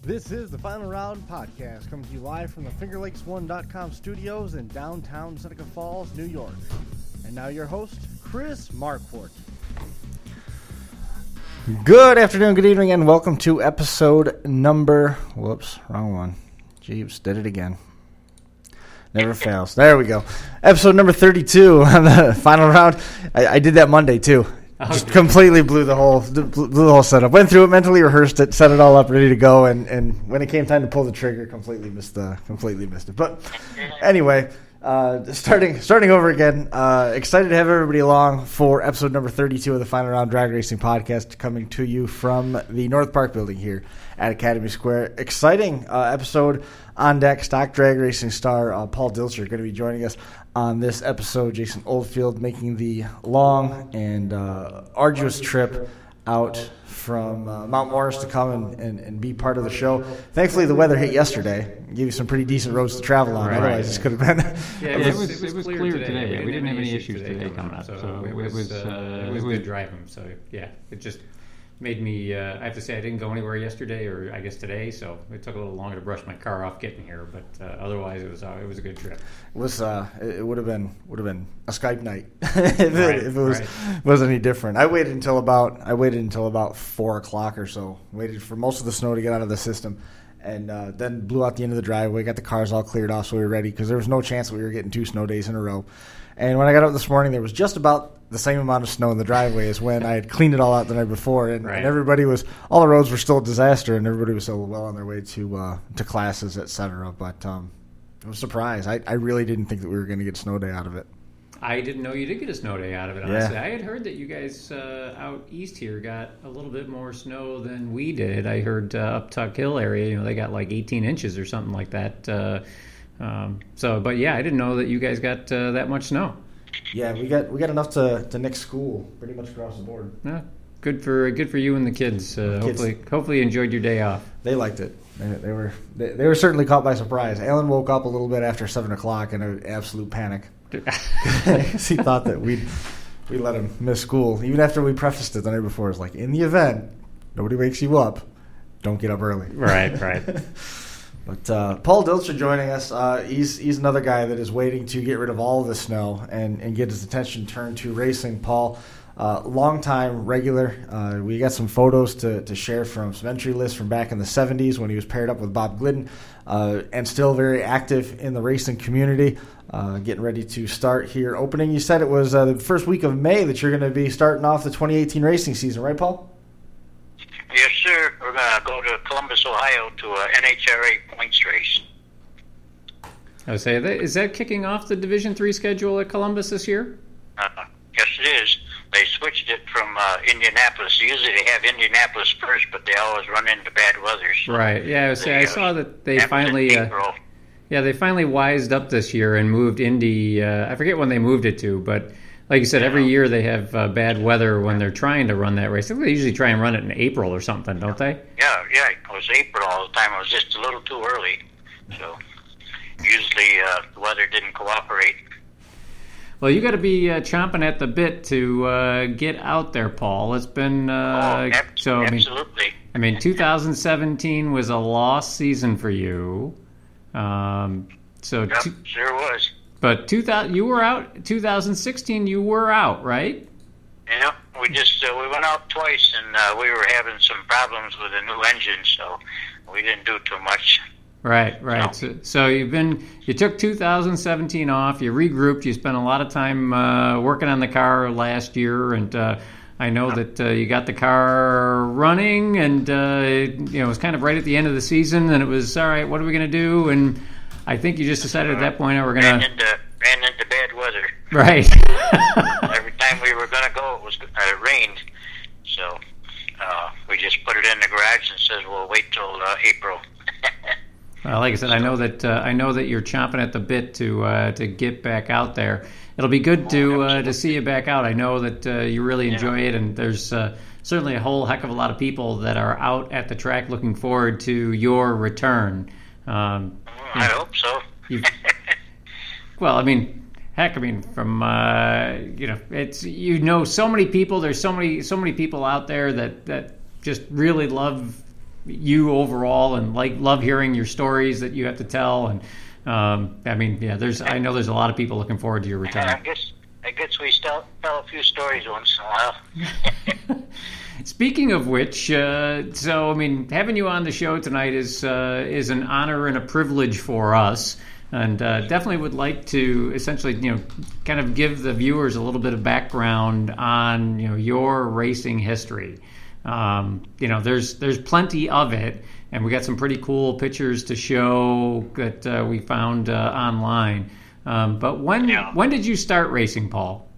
This is the Final Round Podcast, coming to you live from the FingerLakes1.com studios in downtown Seneca Falls, New York. And now your host, Chris Marquardt. Good afternoon, good evening, and welcome to episode number... Whoops, wrong one. Jeeves, did it again. Never fails. There we go. Episode number 32 on the Final Round. I did that Monday, too. Just completely blew the whole setup. Went through it, mentally rehearsed it, set it all up, ready to go, and when it came time to pull the trigger, completely missed it. But anyway, starting over again. Excited to have everybody along for episode number 32 of the Final Round Drag Racing Podcast, coming to you from the North Park building here at Academy Square. Exciting episode on deck. Stock drag racing star Paul Dilcher going to be joining us on this episode. Jason Oldfield making the long and arduous trip out from Mount Morris to come and be part of the show. Thankfully, the weather hit yesterday. Gave you some pretty decent roads to travel on. Right. Otherwise, this could have been... Yeah, it was clear today. We didn't have any issues today coming up. So it was good driving. So, yeah, it just made me... I have to say, I didn't go anywhere yesterday or I guess today, so it took a little longer to brush my car off getting here. But otherwise, it was a good trip. It would have been a Skype night if it was any different. I waited until about 4 o'clock or so. Waited for most of the snow to get out of the system, and then blew out the end of the driveway. Got the cars all cleared off, so we were ready because there was no chance that we were getting 2 snow days in a row. And when I got up this morning, there was just about the same amount of snow in the driveway as when I had cleaned it all out the night before, and all the roads were still a disaster, and everybody was still well on their way to classes, etc. But I was surprised. I really didn't think that we were going to get a snow day out of it. I didn't know you did get a snow day out of it, honestly. Yeah. I had heard that you guys out east here got a little bit more snow than we did. I heard up Tuck Hill area, they got like 18 inches or something like that. But yeah, I didn't know that you guys got that much snow. Yeah, we got enough to nix school pretty much across the board. Yeah, good for you and the kids. Hopefully you enjoyed your day off. They liked it. They were certainly caught by surprise. Alan woke up a little bit after 7 o'clock in an absolute panic. He thought that we'd let him miss school, even after we prefaced it the night before. It's like, in the event nobody wakes you up, don't get up early. Right. But Paul Dilcher joining us. He's another guy that is waiting to get rid of all of the snow and get his attention turned to racing. Paul, longtime regular. We got some photos to share from some entry lists from back in the 70s when he was paired up with Bob Glidden, and still very active in the racing community. Getting ready to start here. Opening, you said it was the first week of May that you're going to be starting off the 2018 racing season, right, Paul? Yes, sir. We're going to go to Columbus, Ohio to a NHRA points race. I would say, is that kicking off the Division III schedule at Columbus this year? Yes, it is. They switched it from Indianapolis. Usually they have Indianapolis first, but they always run into bad weather. So right. Yeah, I saw that they finally... they finally wised up this year and moved Indy. I forget when they moved it to, but... Like you said, every year they have bad weather when they're trying to run that race. I think they usually try and run it in April or something, don't they? Yeah, it was April all the time. It was just a little too early. So usually the weather didn't cooperate. Well, you got to be chomping at the bit to get out there, Paul. It's been... absolutely. I mean, 2017 was a lost season for you. Sure was. But you were out. 2016, you were out, right? Yeah, we went out twice, and we were having some problems with the new engine, so we didn't do too much. Right. No. So you took 2017 off. You regrouped. You spent a lot of time working on the car last year, and I know that you got the car running, and it was kind of right at the end of the season, and it was all right. What are we going to do? And I think you just decided at that point, we're going to... Ran into bad weather. Right. Every time we were going to go, it rained. So we just put it in the garage and said, we'll wait till April. Well, like I said, I know that you're chomping at the bit to get back out there. It'll be good to see you back out. I know that you really enjoy it, and there's certainly a whole heck of a lot of people that are out at the track looking forward to your return. I hope so. Well, I mean, heck, from it's so many people. There's so many people out there that just really love you overall, and love hearing your stories that you have to tell. And I know there's a lot of people looking forward to your retirement. I guess we still tell a few stories once in a while. Speaking of which, having you on the show tonight is an honor and a privilege for us, and definitely would like to essentially, kind of give the viewers a little bit of background on, your racing history. There's plenty of it, and we got some pretty cool pictures to show that we found online. But when did you start racing, Paul?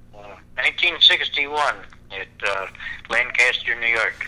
1961 at Lancaster, New York.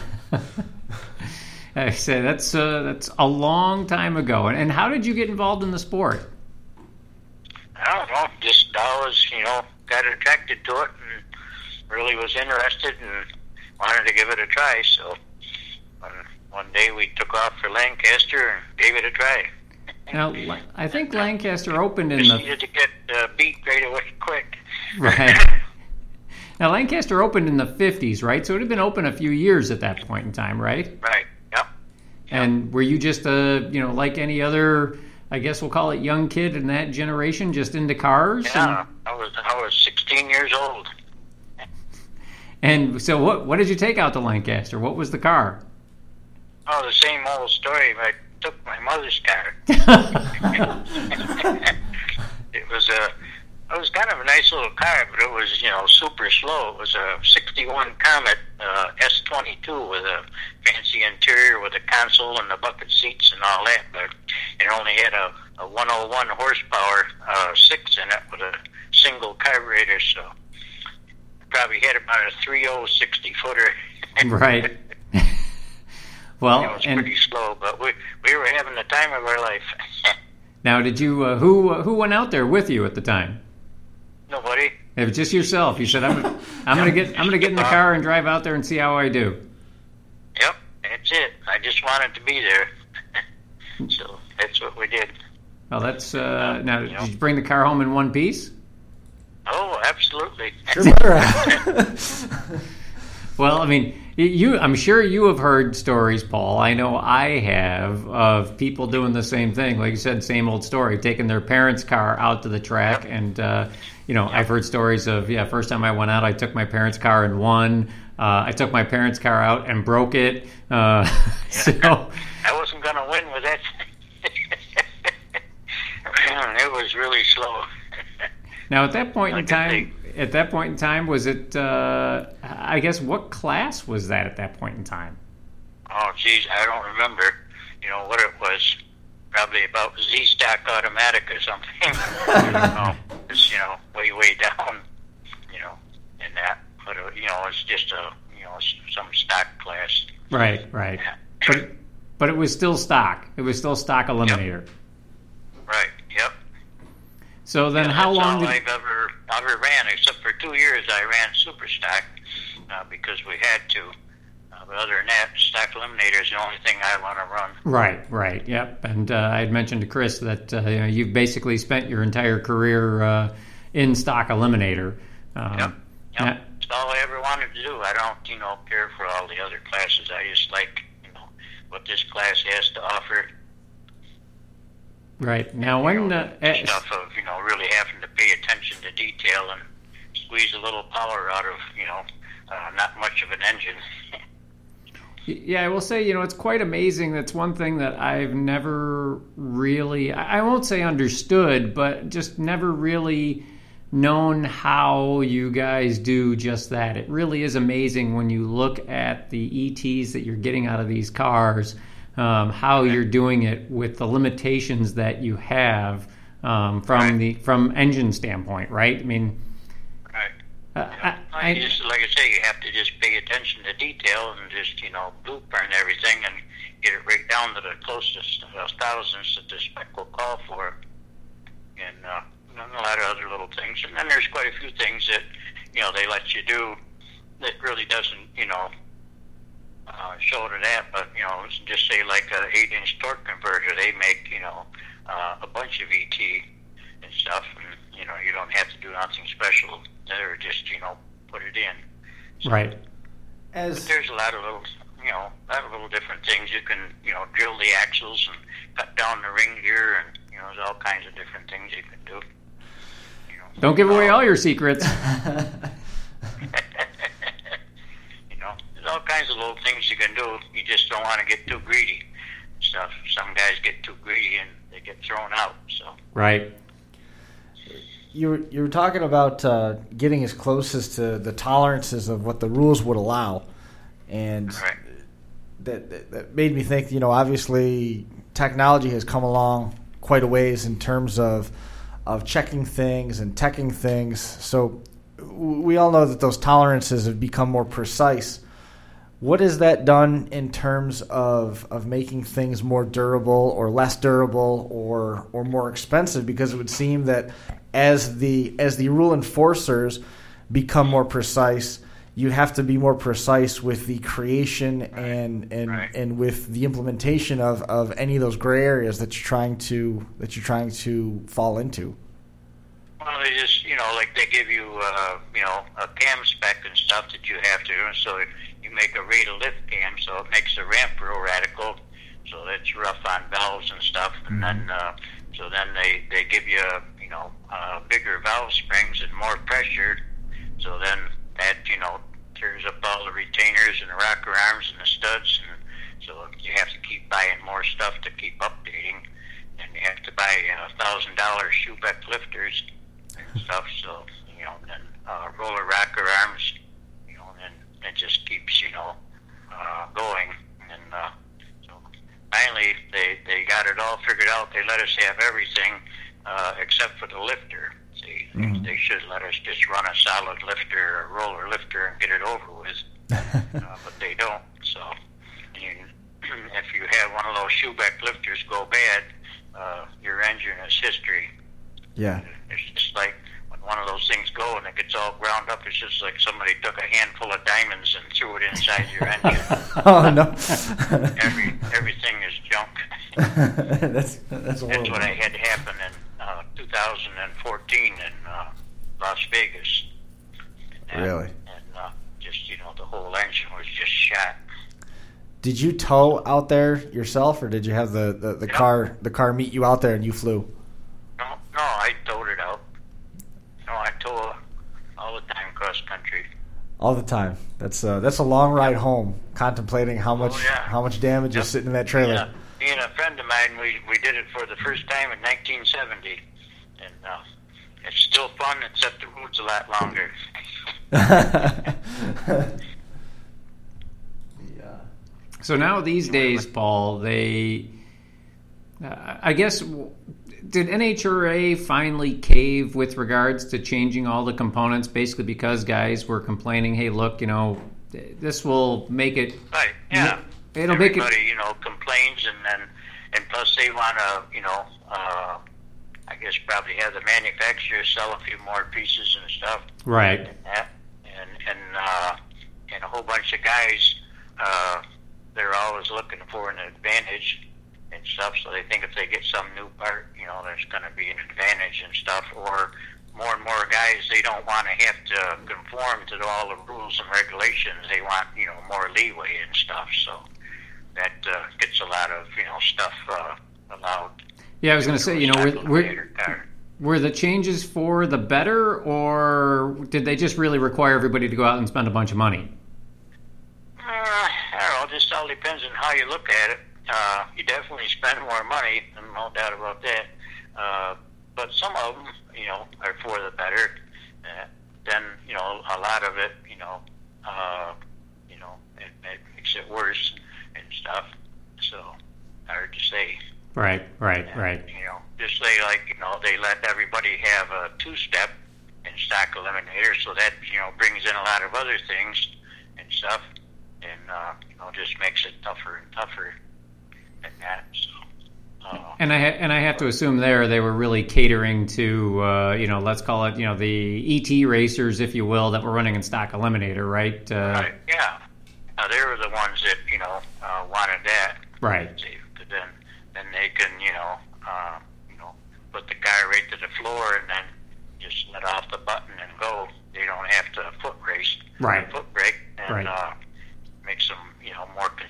I say that's a long time ago. And how did you get involved in the sport? I don't know. Just always, got attracted to it and really was interested and wanted to give it a try. So one day we took off for Lancaster and gave it a try. Now, I think Lancaster opened in just needed to get beat right away quick. Right. Now, Lancaster opened in the 50s, right? So it had been open a few years at that point in time, right? Right, yep. And were you just, like any other, I guess we'll call it young kid in that generation, just into cars? Yeah, I was 16 years old. And so what did you take out to Lancaster? What was the car? Oh, the same old story. I took my mother's car. It was kind of a nice little car, but it was, super slow. It was a 61 Comet S22 with a fancy interior with a console and the bucket seats and all that, but it only had a 101 horsepower 6 in it with a single carburetor, so probably had about a 3.0 60-footer. Right. Well, it was pretty slow, but we were having the time of our life. Now, did you who went out there with you at the time? Nobody. It was just yourself. You said, I'm gonna get in the car and drive out there and see how I do. Yep, that's it. I just wanted to be there, so that's what we did. Well, that's now. Did you bring the car home in one piece? Oh, absolutely. Well, I mean, I'm sure you have heard stories, Paul. I know I have, of people doing the same thing. Like you said, same old story, taking their parents' car out to the track. And, I've heard stories of, first time I went out, I took my parents' car and won. I took my parents' car out and broke it. So I wasn't going to win with that. It was really slow. Now, at that point in time, was it, I guess, what class was that at that point in time? Oh, geez, I don't remember, what it was. Probably about Z-Stock Automatic or something. I don't know. It's, way down, in that. But, it's just some stock class. Right. Yeah. But it was still stock. It was still stock eliminator. Yep. Right, yep. So then how long did... I've ever ran, except for 2 years I ran super stock because we had to. But other than that, stock eliminator is the only thing I want to run. Right, yep. And I had mentioned to Chris that you've basically spent your entire career in stock eliminator. Yep. That's all I ever wanted to do. I don't, care for all the other classes. I just like, what this class has to offer. Right. Now, when... stuff of, really having to pay attention to detail and squeeze a little power out of, not much of an engine. Yeah, I will say, it's quite amazing. That's one thing that I've never really, I won't say understood, but just never really known how you guys do just that. It really is amazing when you look at the ETs that you're getting out of these cars, how you're doing it with the limitations that you have from engine standpoint, right? I mean, I just, like I say, you have to just pay attention to detail and just, blueprint everything and get it right down to the closest thousandths that the spec will call for. And a lot of other little things. And then there's quite a few things that, they let you do that really doesn't, show to that. But, just say like an 8-inch torque converter, they make, a bunch of ET and stuff. And, you don't have to do nothing special there, just, put it in. So, right. but there's a lot of little, a lot of little different things. You can, drill the axles and cut down the ring gear, and, there's all kinds of different things you can do. Don't give away all your secrets. There's all kinds of little things you can do. You just don't want to get too greedy. Stuff. Some guys get too greedy and they get thrown out. So. Right. You were talking about getting as close as to the tolerances of what the rules would allow, and right. that made me think. Obviously, technology has come along quite a ways in terms of checking things and teching things. So we all know that those tolerances have become more precise. What has that done in terms of making things more durable or less durable or more expensive? Because it would seem that as the rule enforcers become more precise, you have to be more precise with the creation and with the implementation of any of those gray areas that you're trying to fall into. Well, they just like they give you a cam spec and stuff that you have to do, so you make a rate of lift cam, so it makes the ramp real radical, so that's rough on valves and stuff, and then they give you bigger valve springs and more pressure, so then that tears up all the retainers and the rocker arms and the studs, and so you have to keep buying more stuff to keep updating, and you have to buy $1,000 Schubeck lifters and stuff, so then roller rocker arms, and it just keeps going, and so finally they got it all figured out. They let us have everything except for the lifter. See, they should let us just run a solid lifter or roller lifter and get it over with, but they don't. So if you have one of those Schubeck lifters go bad, your engine is history. Yeah, it's just like when one of those things go and it gets all ground up. It's just like somebody took a handful of diamonds and threw it inside your engine. Oh no! Everything is junk. That's what I had happen in 2014 in Las Vegas. Really? And just the whole engine was just shot. Did you tow out there yourself, or did you have the car meet you out there and you flew? No, I towed it out. No, I tow all the time cross country. All the time. That's a long ride home. Contemplating how much damage is sitting in that trailer. Yeah. Me and a friend of mine, we did it for the first time in 1970, and it's still fun, except the route's a lot longer. Yeah. So now these days, Paul, they, I guess, did NHRA finally cave with regards to changing all the components, basically because guys were complaining, hey, look, this will make it... Right, yeah. It'll Everybody, make it... complains, and plus they want to, I guess probably have the manufacturer sell a few more pieces and stuff. Right. And a whole bunch of guys, they're always looking for an advantage and stuff, so they think if they get some new part, there's going to be an advantage and stuff, or more and more guys, they don't want to have to conform to all the rules and regulations. They want, more leeway and stuff, so that gets a lot of, stuff allowed. Yeah, I was going to say, were the changes for the better, or did they just really require everybody to go out and spend a bunch of money? I don't know, it just all depends on how you look at it. You definitely spend more money, no doubt about that. But some of them, are for the better. Then, a lot of it, it makes it worse and stuff. So, hard to say. Right. Just say they let everybody have a two-step in stock eliminator, so that, brings in a lot of other things and stuff, and, just makes it tougher and tougher than that, so. And I have to assume they were really catering to, let's call it, the ET racers, if you will, that were running in stock eliminator, right? Right, yeah. They were the ones that, wanted that. Right. Then they can, put the car right to the floor and then just let off the button and go. They don't have to foot race. Right. Foot brake and right. Makes them, more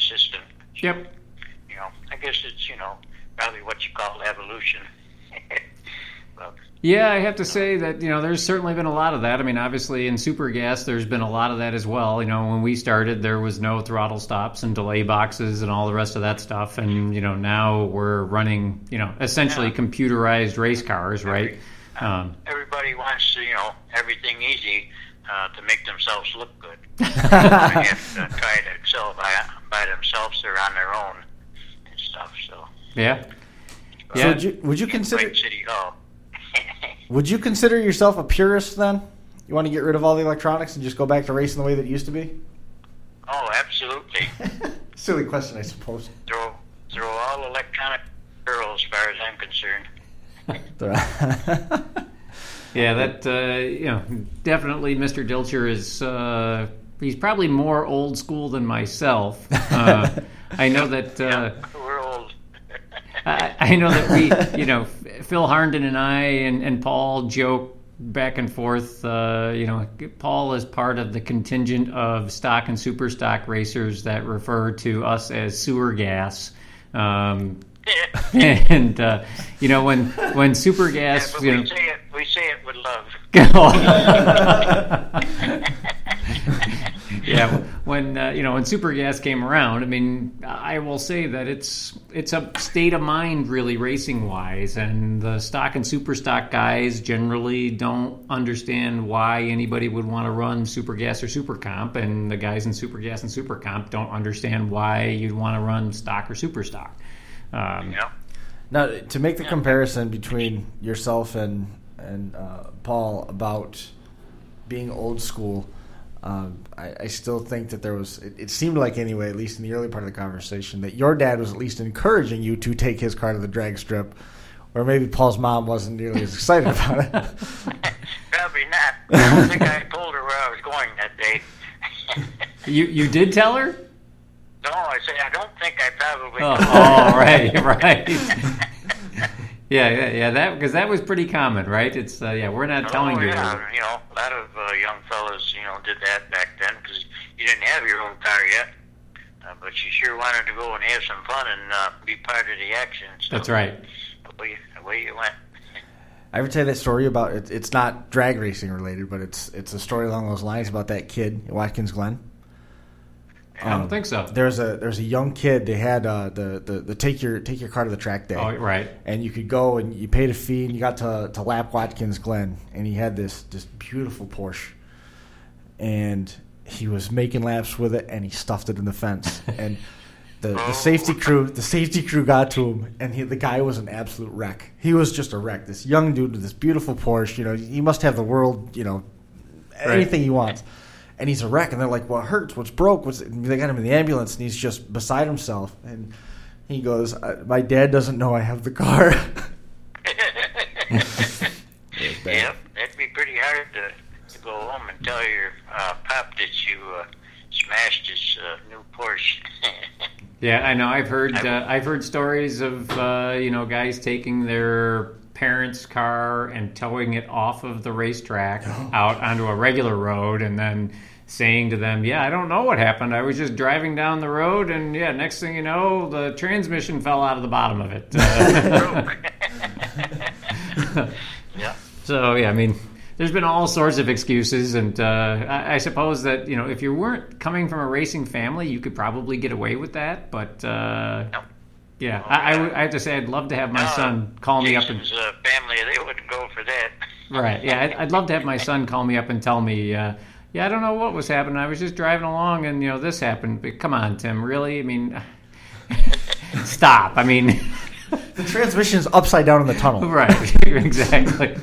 Yep. I guess it's, probably what you call evolution. But, yeah, I have to say that, there's certainly been a lot of that. I mean, obviously in super gas, there's been a lot of that as well. When we started, there was no throttle stops and delay boxes and all the rest of that stuff. And, now we're running, essentially computerized race cars, right? Everybody wants, everything easy to make themselves look good. They have to try to excel by themselves or on their own and stuff. So yeah. So would you consider City Hall? Would you consider yourself a purist then? You want to get rid of all the electronics and just go back to racing the way that it used to be? Oh, absolutely. Silly question, I suppose. Throw all electronic girls, as far as I'm concerned. Yeah, that definitely Mr. Dilcher is he's probably more old school than myself. I know that we're old. I know that we, Phil Harnden and I and Paul joke back and forth. Paul is part of the contingent of stock and super stock racers that refer to us as sewer gas. And when super gas, but we say it with love. Yeah, when super gas came around, I mean, I will say that it's a state of mind really racing wise, and the stock and super stock guys generally don't understand why anybody would want to run super gas or super comp, and the guys in super gas and super comp don't understand why you'd want to run stock or super stock. Now, to make the comparison between yourself and Paul about being old school, I still think that there was, it seemed like anyway, at least in the early part of the conversation, that your dad was at least encouraging you to take his car to the drag strip, where maybe Paul's mom wasn't nearly as excited about it. Probably not. I don't think I told her where I was going that day. You did tell her? No, I said I don't think I probably. Right. Yeah. That because that was pretty common, right? It's we're not telling you. Yeah, a lot of young fellas, did that back then because you didn't have your own car yet, but you sure wanted to go and have some fun and be part of the action. So that's right. Away you went. I ever tell you that story about it's not drag racing related, but it's a story along those lines about that kid at Watkins Glen. I don't think so. There's a young kid. They had the take your car to the track day. Oh, right. And you could go and you paid a fee and you got to lap Watkins Glen, and he had this beautiful Porsche, and he was making laps with it, and he stuffed it in the fence, and the safety crew got to him, and the guy was an absolute wreck. He was just a wreck. This young dude with this beautiful Porsche. He must have the world. Anything he wants. And he's a wreck, and they're like, "What hurts? What's broke?" They got him in the ambulance, and he's just beside himself. And he goes, "My dad doesn't know I have the car." Yeah, that'd be pretty hard to go home and tell your pop that you smashed his new Porsche. Yeah, I know. I've heard stories of guys taking their parents' car and towing it off of the racetrack out onto a regular road, and then saying to them, I don't know what happened. I was just driving down the road, and next thing you know, the transmission fell out of the bottom of it. Yeah. So, I mean, there's been all sorts of excuses, and I suppose that, if you weren't coming from a racing family, you could probably get away with that, but... Yeah, I have to say I'd love to have my son call me up and family, they wouldn't go for that. Right. Yeah, I'd love to have my son call me up and tell me, I don't know what was happening. I was just driving along and this happened. But come on, Tim, really? I mean, stop. I mean, the transmission's upside down in the tunnel. Right. Exactly.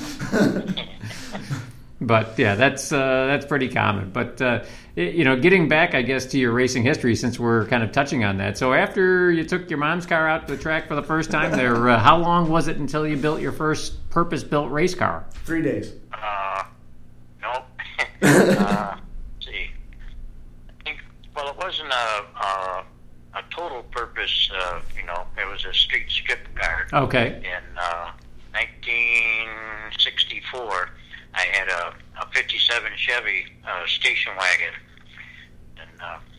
But that's pretty common. But getting back, I guess, to your racing history, since we're kind of touching on that. So after you took your mom's car out to the track for the first time, there, how long was it until you built your first purpose-built race car? 3 days. Nope. Let's see. I think, it wasn't a total purpose. It was a street strip car. Okay. In 1964. I had a 57 Chevy station wagon, and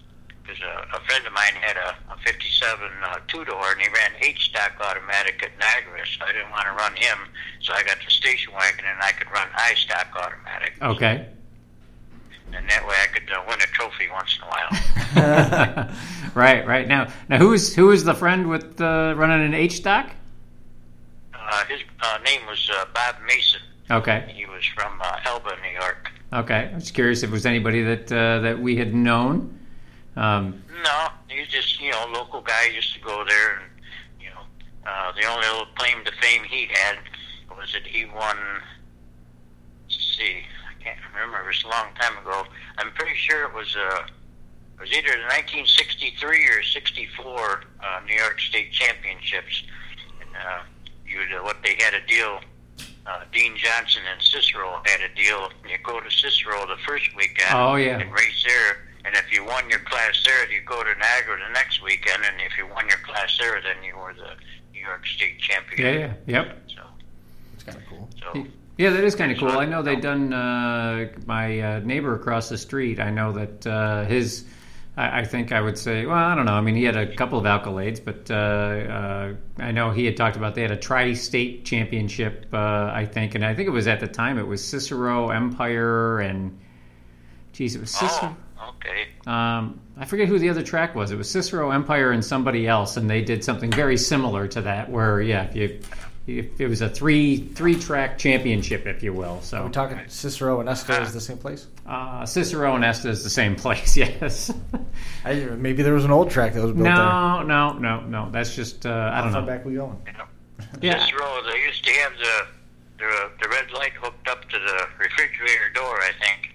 because a friend of mine had a 57 two-door, and he ran H-stock automatic at Niagara, so I didn't want to run him. So I got the station wagon, and I could run I-stock automatic. Okay. And that way I could win a trophy once in a while. Right. Now who is the friend with running an H-stock? His name was Bob Mason. Okay. He was from Elba, New York. Okay. I was curious if it was anybody that we had known. No, he was just, local guy. Used to go there, and, the only little claim to fame he had was that he won, let's see, I can't remember, it was a long time ago. I'm pretty sure it was either the 1963 or 64 New York State Championships. And what they had a deal, Dean Johnson and Cicero had a deal. You go to Cicero the first weekend and race there. And if you won your class there, you go to Niagara the next weekend. And if you won your class there, then you were the New York State champion. Yep. So It's kind of cool. So, yeah, that is kind of cool. I know they've done my neighbor across the street. I know that his, I think I would say, well, I don't know. I mean, he had a couple of accolades, but I know he had talked about they had a tri-state championship, I think. And I think it was at the time, it was Cicero, Empire, and, geez, it was Cicero. Okay. I forget who the other track was. It was Cicero, Empire, and somebody else, and they did something very similar to that. Where, if it was a three-track championship, if you will. So Are we talking Cicero and Esta is the same place? Cicero and Esta is the same place. Yes. Maybe there was an old track that was built there. No. That's just I don't know. How far back we going? Yeah. Cicero, they used to have the red light hooked up to the refrigerator door, I think.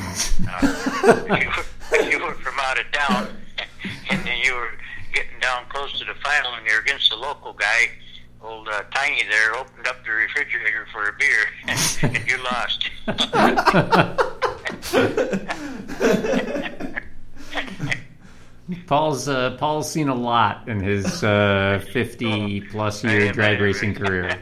If you were from out of town and then you were getting down close to the final and you're against the local guy, old Tiny there opened up the refrigerator for a beer and you lost. Paul's seen a lot in his 50-plus year drag racing career.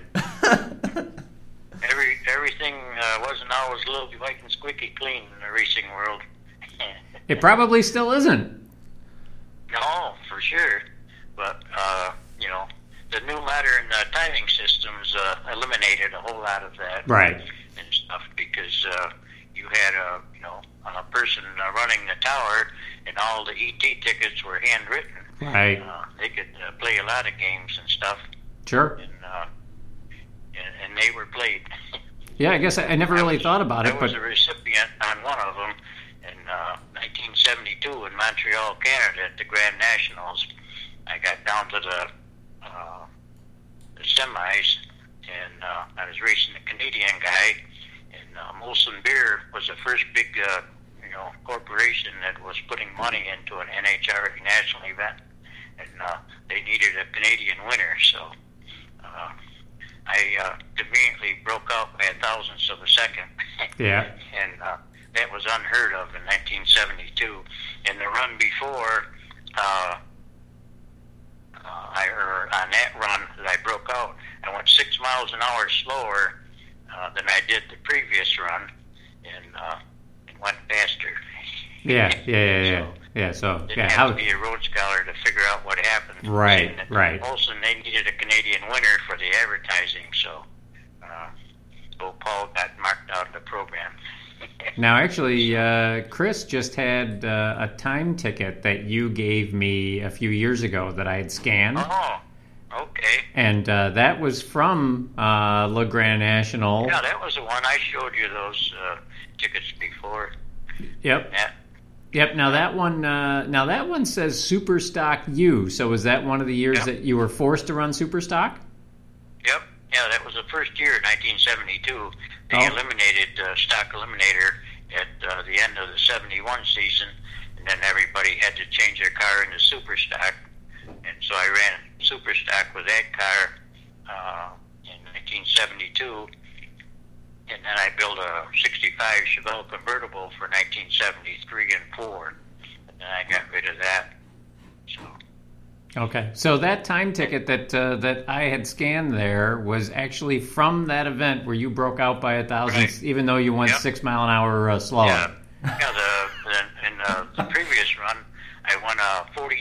Everything wasn't always little white and squeaky clean in the racing world. It probably still isn't. No, for sure. But, the new modern timing systems eliminated a whole lot of that. Right. And stuff because you had a person running the tower and all the ET tickets were handwritten. Right. They could play a lot of games and stuff. Sure. And they were played. Yeah, I guess I never really thought about it. I was a recipient on one of them in 1972 in Montreal, Canada, at the Grand Nationals. I got down to the semis, and I was racing the Canadian guy, and Molson Beer was the first big, corporation that was putting money into an NHRA national event, and they needed a Canadian winner, so I conveniently broke out by 1,000ths of a second. Yeah. And that was unheard of in 1972. In the run before, on that run that I broke out, I went 6 miles an hour slower than I did the previous run, and went faster. Yeah. So didn't have to be a road scholar to figure out what happened. Right. Also, they needed a Canadian winner for the advertising, so Paul got marked out of the program. Now, actually, Chris just had a time ticket that you gave me a few years ago that I had scanned. Oh, okay. And that was from Le Grand National. Yeah, that was the one. I showed you those tickets before. Yep. Yep. Now that one says Super Stock U. So was that one of the years that you were forced to run Super Stock? Yep. Yeah, that was the first year, 1972. They eliminated Stock Eliminator at the end of the 71 season, and then everybody had to change their car into Super Stock. And so I ran Super Stock with that car in 1972. And then I built a 65 Chevelle convertible for 1973 and 4. And then I got rid of that. So. Okay. So that time ticket that I had scanned there was actually from that event where you broke out by 1,000, even though you went 6 mile an hour slower. Yeah. In the previous run, I won a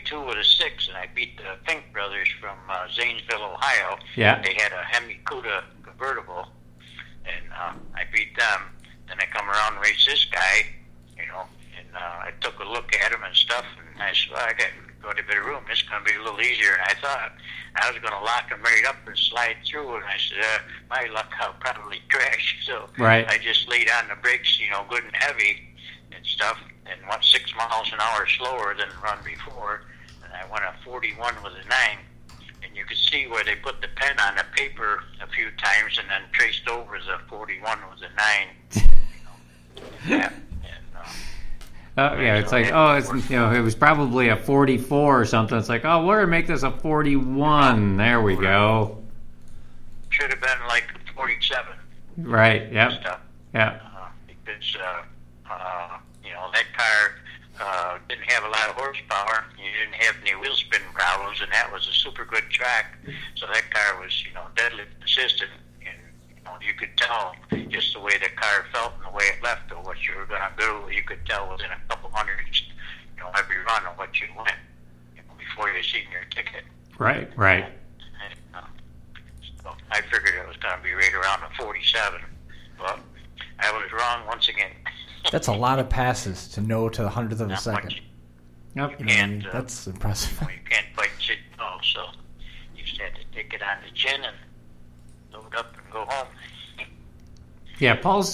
32 with a 6, and I beat the Fink brothers from Zanesville, Ohio. Yeah. They had a Hemi Cuda convertible, and I beat them. Then I come around and race this guy, and I took a look at him and stuff, and I said, well, I got quite a bit of room. This is going to be a little easier than I thought. I was going to lock him right up and slide through, and I said, my luck, I'll probably crash. So Right. I just laid on the brakes, good and heavy and stuff, and went 6 miles an hour slower than the run before, and I went a 41 with a 9, and you could see where they put the pen on the paper a few times and then traced over the 41 with a 9. Yeah, Yeah, it's like, it was probably a 44 or something. It's like, we're going to make this a 41. There we go. should have been like 47. Right, yep. Stuff. Yeah. Because, that car didn't have a lot of horsepower. You didn't have any wheel spin problems, and that was a super good track. So that car was, deadly consistent. And, you could tell just the way the car felt and the way it left or what you were going to do. You could tell within a couple hundreds, every run of what you went before you seen your ticket. Right. And, so I figured it was going to be right around the 47. But I was wrong once again. That's a lot of passes to know to the 100th of a Not second. much. Yep. That's impressive. You can't quite sit tall, so you just had to take it on the chin and load up and go home. Yeah, Paul.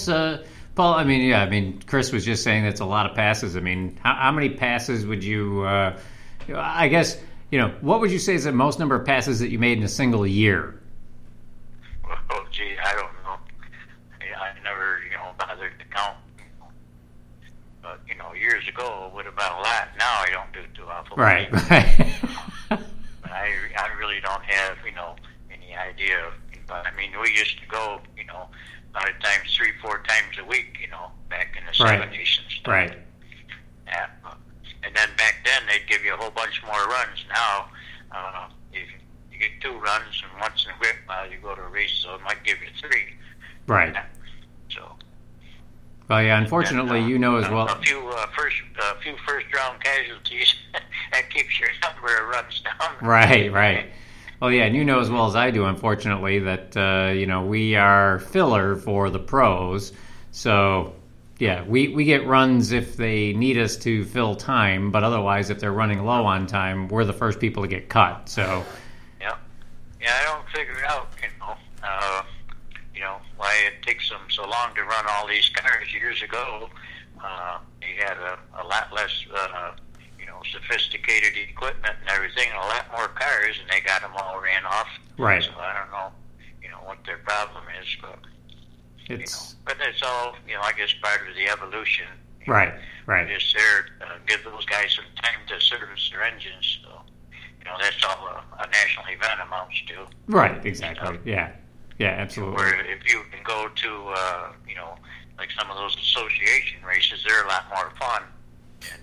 Chris was just saying that's a lot of passes. I mean, how many passes would you? I guess what would you say is the most number of passes that you made in a single year? Oh, gee, I don't know. I never, bothered to count. But years ago it would have been a lot. Now I don't do too awful. Right. But I really don't have any idea. But I mean, we used to go a lot of times 3-4 times a week, back in the 70s and stuff. Right. Yeah. And then back then, they'd give you a whole bunch more runs. Now, you get 2 runs, and once in a whip while you go to a race, so it might give you 3. Right. Yeah. So. Well, yeah. Unfortunately, as well. A few first-round casualties that keeps your number of runs down. Right. Well, yeah, and as well as I do, unfortunately, that, we are filler for the pros. So, yeah, we get runs if they need us to fill time, but otherwise, if they're running low on time, we're the first people to get cut. So, Yeah, I don't figure out, why it takes them so long to run all these cars. Years ago, you had a lot less sophisticated equipment and everything, and a lot more cars, and they got them all ran off. Right. So I don't know, what their problem is, but it's but it's all, I guess part of the evolution. Right. Just there, give those guys some time to service their engines. So, that's all a national event amounts to. Right. Exactly. Yeah, absolutely. Where if you can go to, like some of those association races, they're a lot more fun, and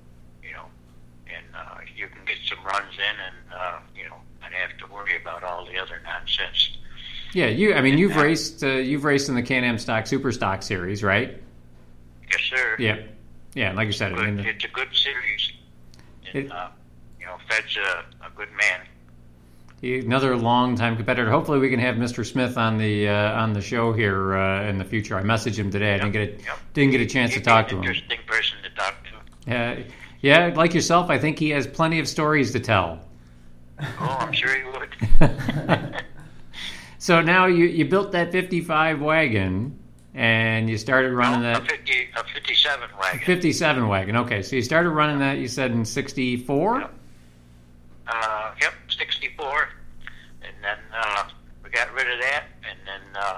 you can get some runs in, and not have to worry about all the other nonsense. Yeah, you've raced in the Can-Am Stock Super Stock series, right? Yes, sir. Yeah. Like you said, It's a good series. And, Fed's a good man. Another long-time competitor. Hopefully, we can have Mr. Smith on the show here in the future. I messaged him today. I didn't get a chance to talk to him. Interesting person to talk to. Yeah, like yourself, I think he has plenty of stories to tell. Oh, I'm sure he would. So now you built that 55 wagon, and you started running that. A 57 wagon. 57 wagon. Okay, so you started running that. You said in 64. Yep, 64, and then we got rid of that, and then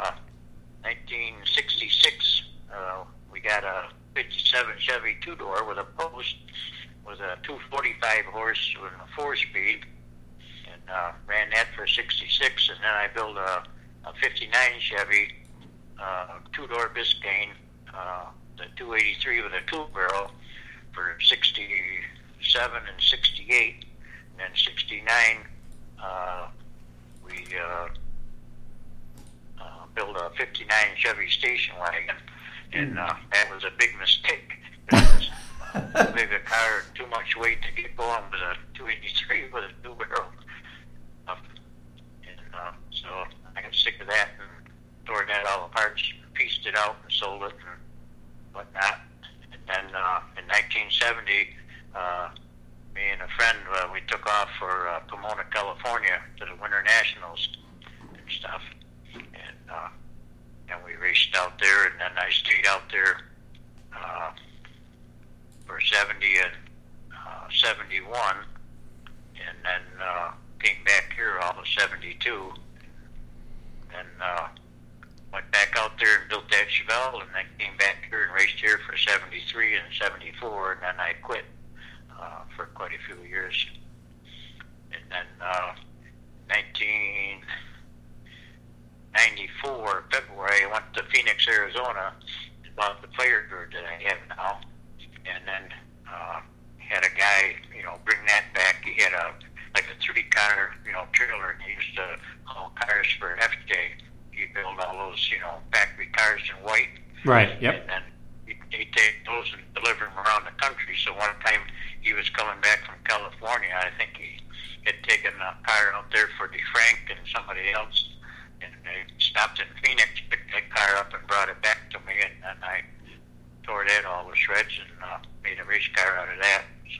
1966 we got a 57 Chevy 2-door with a post with a 245 horse with a 4-speed, and ran that for 66, and then I built a 59 Chevy 2-door Biscayne, the 283 with a 2-barrel for 67 and 68. And then 69, we built a 59 Chevy station wagon, and that was a big mistake. too big a car, too much weight to get going with a 283 with a two barrel. So I got sick of that and tore that all apart, pieced it out and sold it and whatnot. And then in 1970, me and a friend, we took off for Pomona, California to the Winter Nationals and stuff. And we raced out there, and then I stayed out there for 70 and 71, and then came back here all of 72, and went back out there and built that Chevelle, and then came back here and raced here for 73 and 74, and then I quit for quite a few years. And then 1994, February, I went to Phoenix, Arizona, and bought the player bird that I have now, and then had a guy, bring that back. He had a 3-car, trailer, and he used to haul cars for FJ. He built all those, factory cars in white. Right, yep. And then he'd take those and deliver them around the country. So one time he was coming back from California. I think he had taken a car out there for DeFrank and somebody else. And they stopped in Phoenix, picked that car up and brought it back to me. And then I tore that all to shreds and made a race car out of that. So,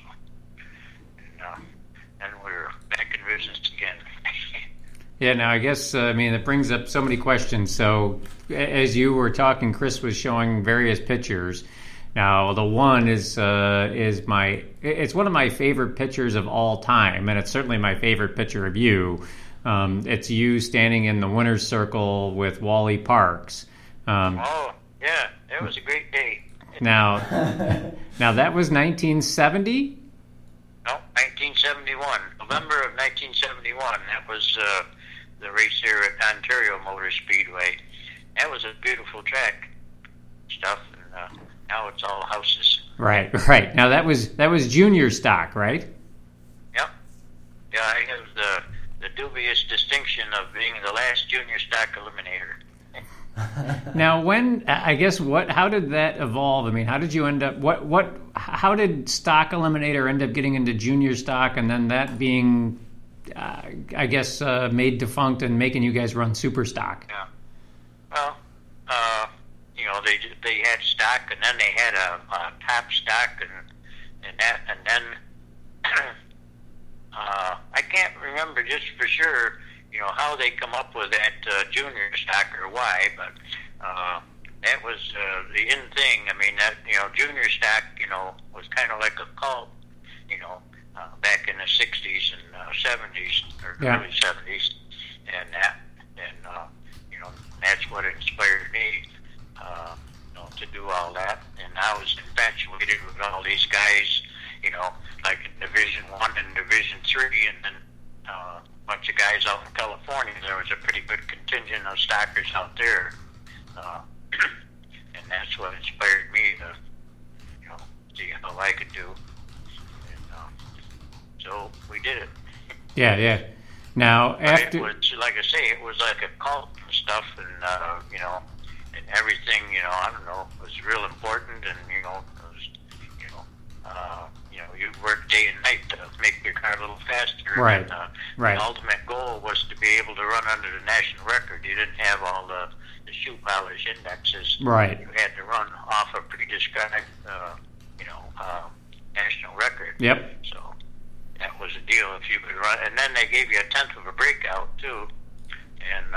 and we were back in business again. Yeah, now I guess, it brings up so many questions. So as you were talking, Chris was showing various pictures. Now, the one is it's one of my favorite pictures of all time, and it's certainly my favorite picture of you. It's you standing in the winner's circle with Wally Parks. Oh, yeah, that was a great day. Now that was 1970? No, 1971. November of 1971. That was the race here at Ontario Motor Speedway. That was a beautiful track stuff, and now it's all houses. Right. Now that was junior stock, right? Yep. Yeah, I have the dubious distinction of being the last junior stock eliminator. Now, how did that evolve? How did you end up? How did Stock Eliminator end up getting into junior stock, and then that being, made defunct and making you guys run super stock? Yeah. Well, they had stock, and then they had a top stock, and then I can't remember just for sure, how they come up with that junior stock or why, but that was the in thing. Junior stock, was kind of like a cult, back in the 60s and 70s, or early 70s, and that's what inspired me, to do all that. And I was infatuated with all these guys, like in Division 1 and Division 3, and then a bunch of guys out in California. There was a pretty good contingent of stockers out there, and that's what inspired me to, see how I could do. And so we did it. Yeah. Now, after... It was, like I say, it was like a cult and stuff, and, and everything, was real important, and, it was, you work day and night to make your car a little faster. Right. And, right. The ultimate goal was to be able to run under the national record. You didn't have all the shoe polish indexes. Right. You had to run off a pre-described, national record. Yep. So that was a deal if you could run. And then they gave you a tenth of a breakout, too. And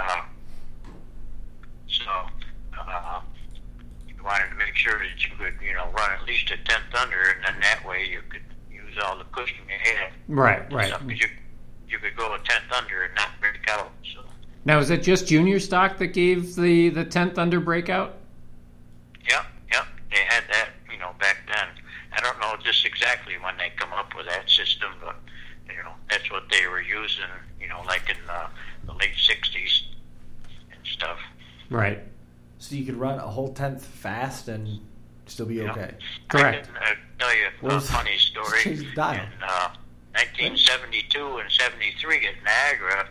you wanted to make sure that you could, run at least a tenth under, and then that way you could use all the cushion you had. Right. Because you could go a tenth under and not break out. So. Now, is it just junior stock that gave the 10th under breakout? Yep. They had that, back then. I don't know just exactly when they come up with that system, but, that's what they were using, like in the late 60s and stuff. Right. So you could run a whole tenth fast and still be okay. Correct. I can tell you a funny story. Change the dial. In 1972 and 73 at Niagara,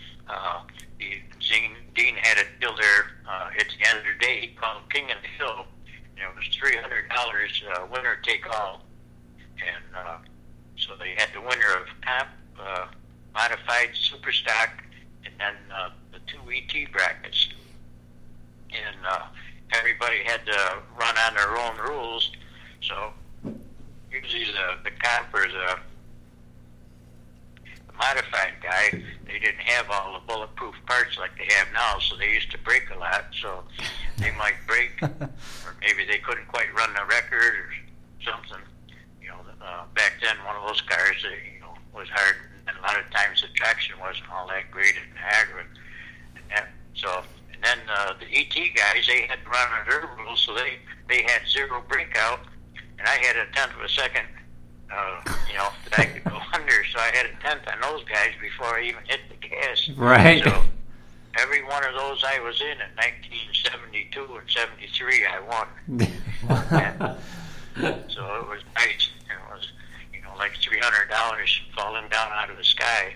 Dean had a deal there at the end of the day called King of the Hill. And it was $300 winner take all and so they had the winner of comp, modified, super stock, and then the two ET brackets, and everybody had to run on their own rules. So usually the comp or the modified guy, they didn't have all the bulletproof parts like they have now, so they used to break a lot. So they might break, or maybe they couldn't quite run the record or something. Back then, one of those cars, was hard, and a lot of times the traction wasn't all that great in Niagara. And then the ET guys, they had to run on their rules, so they had zero breakout, and I had a tenth of a second. That I could go under, so I had a tenth on those guys before I even hit the gas. Right. So every one of those I was in 1972 and 73, I won. So it was nice. It was, like $300 falling down out of the sky.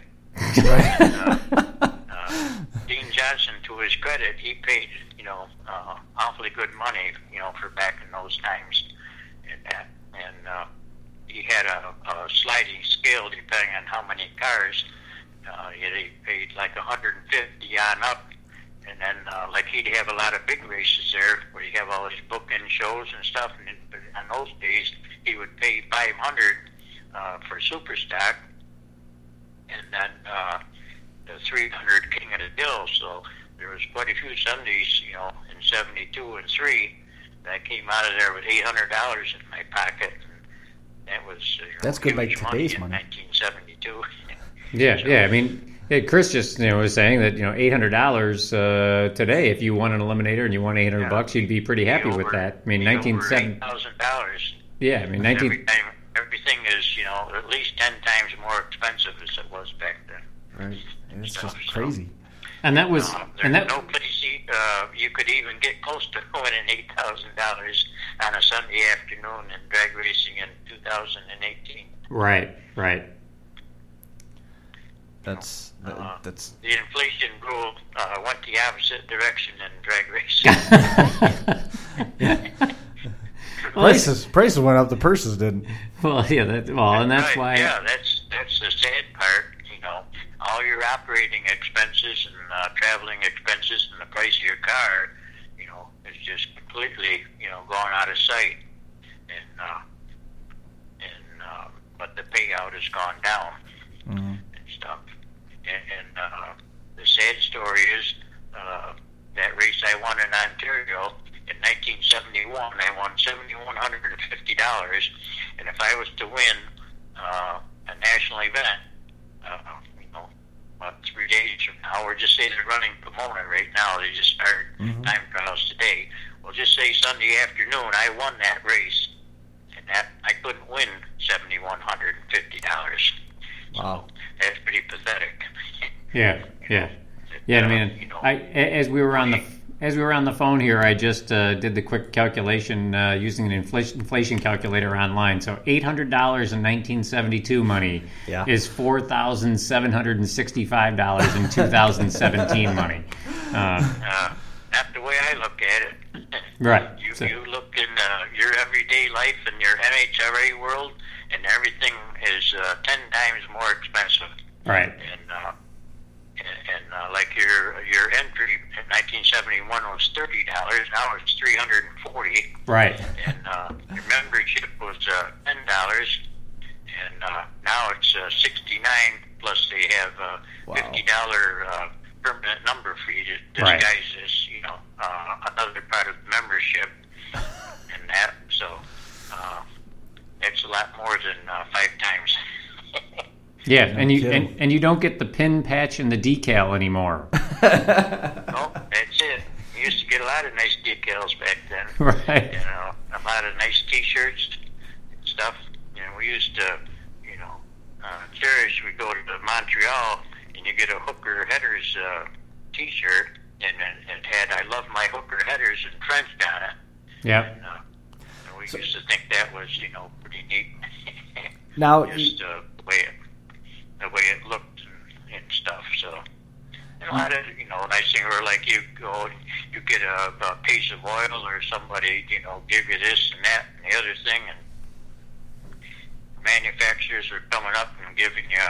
Dean Johnson, to his credit, he paid, awfully good money, for back in those times. And he had a sliding scale depending on how many cars. He paid like 150 on up, and then like he'd have a lot of big races there where you have all these bookend shows and stuff. And on those days, he would pay 500 for super stock, and then the 300 King of the Hill. So there was quite a few Sundays, in 72 and 3, that I came out of there with $800 in my pocket. That was that's good, like today's money. 1972. Yeah. I mean, Chris just was saying that $800 today, if you won an eliminator and you won $800, you'd be pretty happy with that. I mean, $8,000. Yeah, I mean, everything is at least 10 times more expensive as it was back then. Right, and it's just crazy. And that was no place you could even get close to winning $8,000 on a Sunday afternoon in drag racing in 2018. Right. That's the inflation rule went the opposite direction in drag racing. Prices went up, the purses didn't. Well, yeah, that's right. Why. Yeah, that's the sad part. All your operating expenses and traveling expenses and the price of your car, is just completely, going out of sight. But the payout has gone down and stuff. And the sad story is that race I won in Ontario in 1971, I won $7,150. And if I was to win a national event, about 3 days from now, or just say they're running Pomona right now, they just started time trials today. Well, just say Sunday afternoon, I won that race, and that I couldn't win $7,150. Wow, so that's pretty pathetic. Yeah. I mean, as we were on the phone here, I just did the quick calculation using an inflation calculator online. So $800 in 1972 money is $4,765 in 2017 money. Not the way I look at it. Right. You look in your everyday life in your NHRA world, and everything is 10 times more expensive. Right. And like your entry in 1971 was $30. Now it's $340. Right. And your membership was $10, and now it's $69. Plus they have $50 permanent number fee to disguise this, another part of the membership, and that. So it's a lot more than 5 times. Yeah, and you don't get the pin patch and the decal anymore. No, that's it. You used to get a lot of nice decals back then. Right. A lot of nice T-shirts and stuff. We used to, cherish. We go to Montreal, and you get a Hooker Headers T-shirt, and it had "I love my Hooker Headers" in French on it. Yeah. And we used to think that was, pretty neat. Now, just the way it looked and stuff. So, and a lot of nice thing where like you get a piece of oil, or somebody give you this and that and the other thing, and manufacturers are coming up and giving you,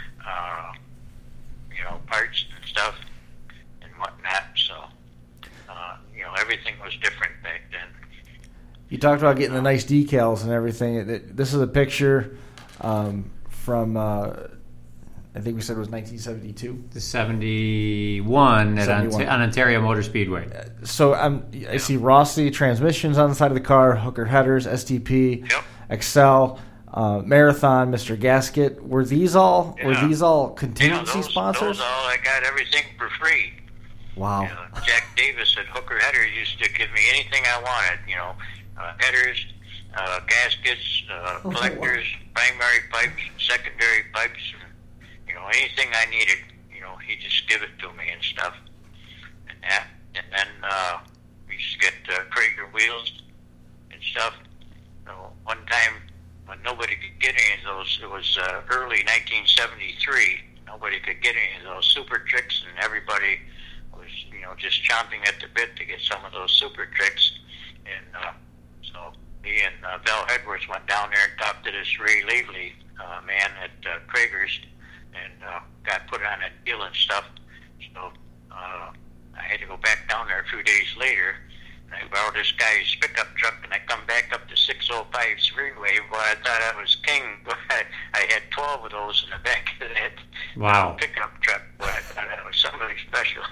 parts and stuff and whatnot. So, everything was different back then. You talked about getting the nice decals and everything. This is a picture from, I think we said it was 1972. The 71 on Ontario Motor Speedway. So I see Rossi transmissions on the side of the car, Hooker headers, STP, Excel, Marathon, Mr. Gasket. Were these all contingency sponsors? Those all, I got everything for free. Wow. Jack Davis at Hooker Header used to give me anything I wanted. Headers, gaskets, collectors, primary pipes, secondary pipes, and, anything I needed. He just give it to me and stuff. And then we used to get Krager wheels and stuff. One time when nobody could get any of those, it was early 1973. Nobody could get any of those Super Tricks, and everybody was, just chomping at the bit to get some of those Super Tricks. And so me and Val Edwards went down there and talked to this Ray Lavely man at Krager's, and got put on a deal and stuff. So I had to go back down there a few days later, and I borrowed this guy's pickup truck, and I come back up to 605 freeway. Boy, I thought I was king. Boy, I had 12 of those in the back of that pickup truck. Boy, I thought I was somebody special.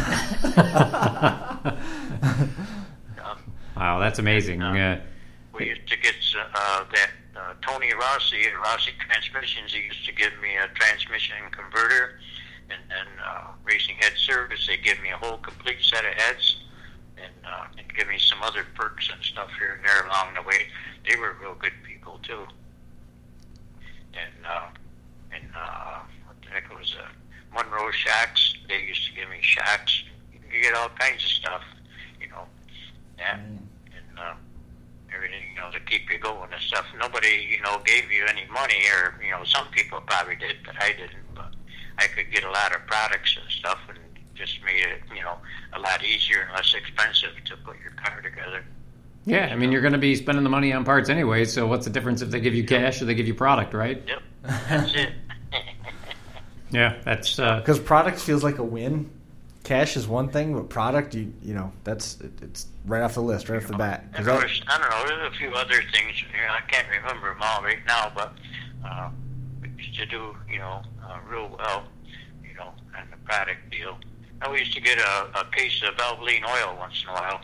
Wow, that's amazing. We used to get that Tony Rossi at Rossi Transmissions. He used to give me a transmission converter, and then Racing Head Service, they give me a whole complete set of heads, and give me some other perks and stuff here and there along the way. They were real good people too. And what the heck was Monroe Shocks? They used to give me shocks. You get all kinds of stuff, and everything, to keep you going and stuff. Nobody, gave you any money, or, some people probably did, but I didn't. But I could get a lot of products and stuff, and just made it, a lot easier and less expensive to put your car together. Yeah, I mean, you're going to be spending the money on parts anyway, so what's the difference if they give you cash or they give you product, right? Yep, that's it. Yeah, that's... Because product feels like a win. Cash is one thing, but product, it's right off the list, right off the bat. I don't know, there's a few other things, I can't remember them all right now, but we used to do, real well, on the product deal. And we used to get a case of Valvoline oil once in a while.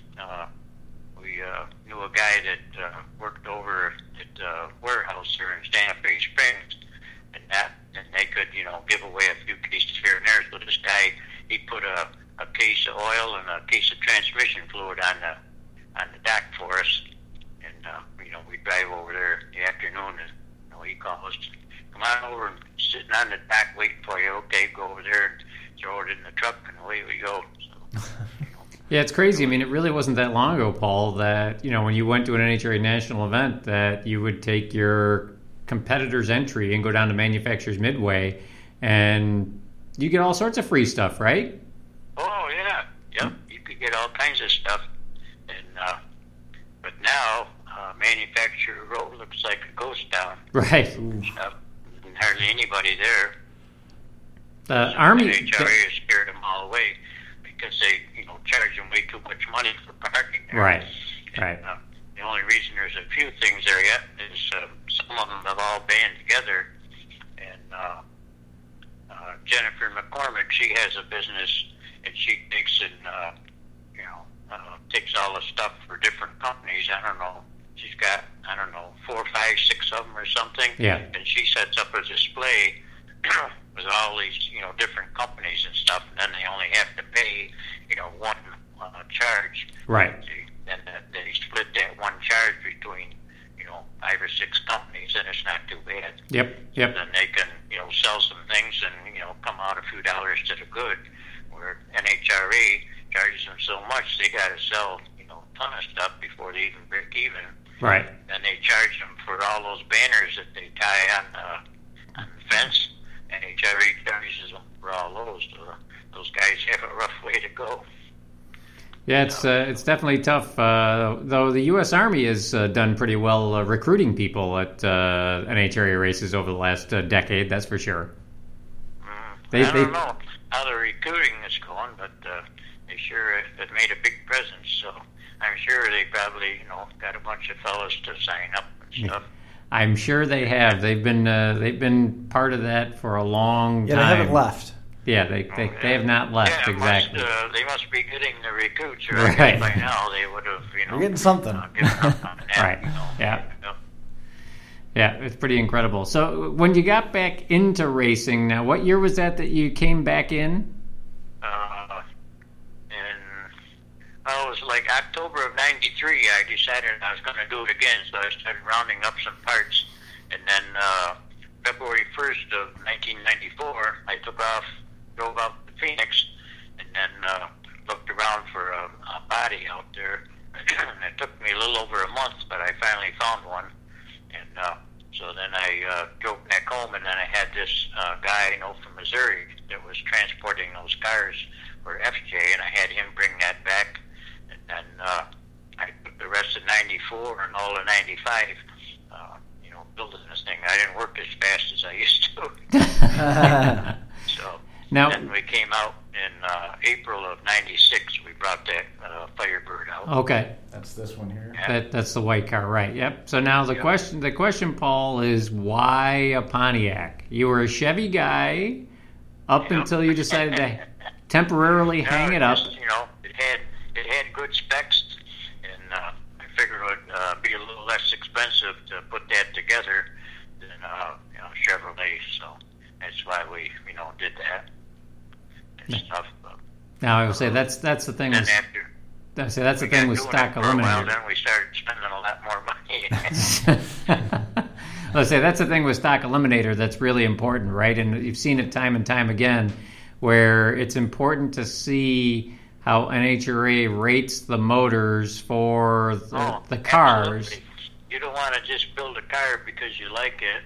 We knew a guy that worked over at a warehouse here in Santa Fe Springs, and they could, give away a few cases here and there. So this guy, he put a case of oil and a case of transmission fluid on the dock for us, and we drive over there in the afternoon, and he called us, come on over, and sitting on the dock waiting for you. Okay, go over there and throw it in the truck, and away we go. So, yeah, it's crazy. I mean, it really wasn't that long ago, Paul, that when you went to an NHRA national event, that you would take your competitor's entry and go down to Manufacturers Midway, and you get all sorts of free stuff, right? Oh, yeah. Yep. You could get all kinds of stuff. And but now, Manufacturer Road looks like a ghost town. Right. Hardly anybody there. The Army... NHRA has scared them all away because they, charge them way too much money for parking there. Right. And, right. The only reason there's a few things there yet is some of them have all band together. And Jennifer McCormick, she has a business, and she takes takes all the stuff for different companies. I don't know. She's got 4, 5, 6 of them or something. Yeah. And she sets up a display with all these different companies and stuff, and then they only have to pay one charge. Right. And they split that one charge between 5 or 6 companies, and it's not too bad. Yep. And then they can sell some things and come out a few dollars to the good. Where NHRA charges them so much, they got to sell a ton of stuff before they even break even. Right. And they charge them for all those banners that they tie on the fence. NHRA charges them for all those. So those guys have a rough way to go. Yeah, it's definitely tough. Though the U.S. Army has done pretty well recruiting people at NHRA races over the last decade. That's for sure. I don't know how the recruiting is going, but they sure have made a big presence. So I'm sure they probably got a bunch of fellows to sign up and stuff. I'm sure they have. They've been part of that for a long time. Yeah, they haven't left. Yeah, they have not left, exactly. They must be getting the recruits, or right. By now they would have, They're getting something. Given up on that, right. Yeah. Yeah, it's pretty incredible. So when you got back into racing, now what year was that you came back in? It was like October of '93. I decided I was going to do it again, so I started rounding up some parts, and then February 1st of 1994, I took off, drove out to Phoenix, and then looked around for a body out there. It took me a little over a month, but I finally found one. And so then I drove back home, and then I had this guy from Missouri that was transporting those cars for FJ, and I had him bring that back. And then I took the rest of '94 and all of '95, building this thing. I didn't work as fast as I used to. So then we came out in April of '96. We brought that Firebird out. Okay, that's this one here. Yeah. That's the white car, right? Yep. So now the question, Paul, is why a Pontiac? You were a Chevy guy up until you decided to temporarily hang it up. It had good specs, and I figured it would be a little less expensive to put that together than Chevrolet. So that's why we did that. It's tough. Now I would say that's the thing. That's the thing with stock eliminator. Then we started spending a lot more money. Let's say that's the thing with stock eliminator that's really important, right? And you've seen it time and time again, where it's important to see how NHRA rates the motors for the cars. Absolutely. You don't want to just build a car because you like it,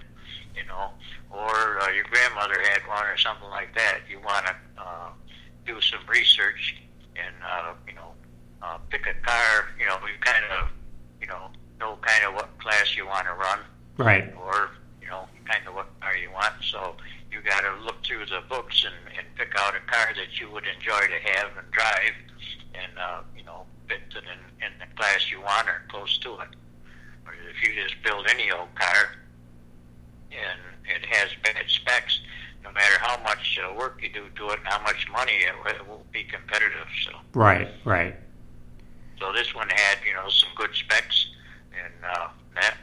or your grandmother had one or something like that. You want to do some research and pick a car. You kind of know kind of what class you want to run, right? Or kind of what car you want. So you got to look through the books and pick out a car that you would enjoy to have and drive, and fit it in the class you want or close to it. Or if you just build any old car and it has bad specs, no matter how much work you do to it and how much money, it won't be competitive. So right. So this one had some good specs and that.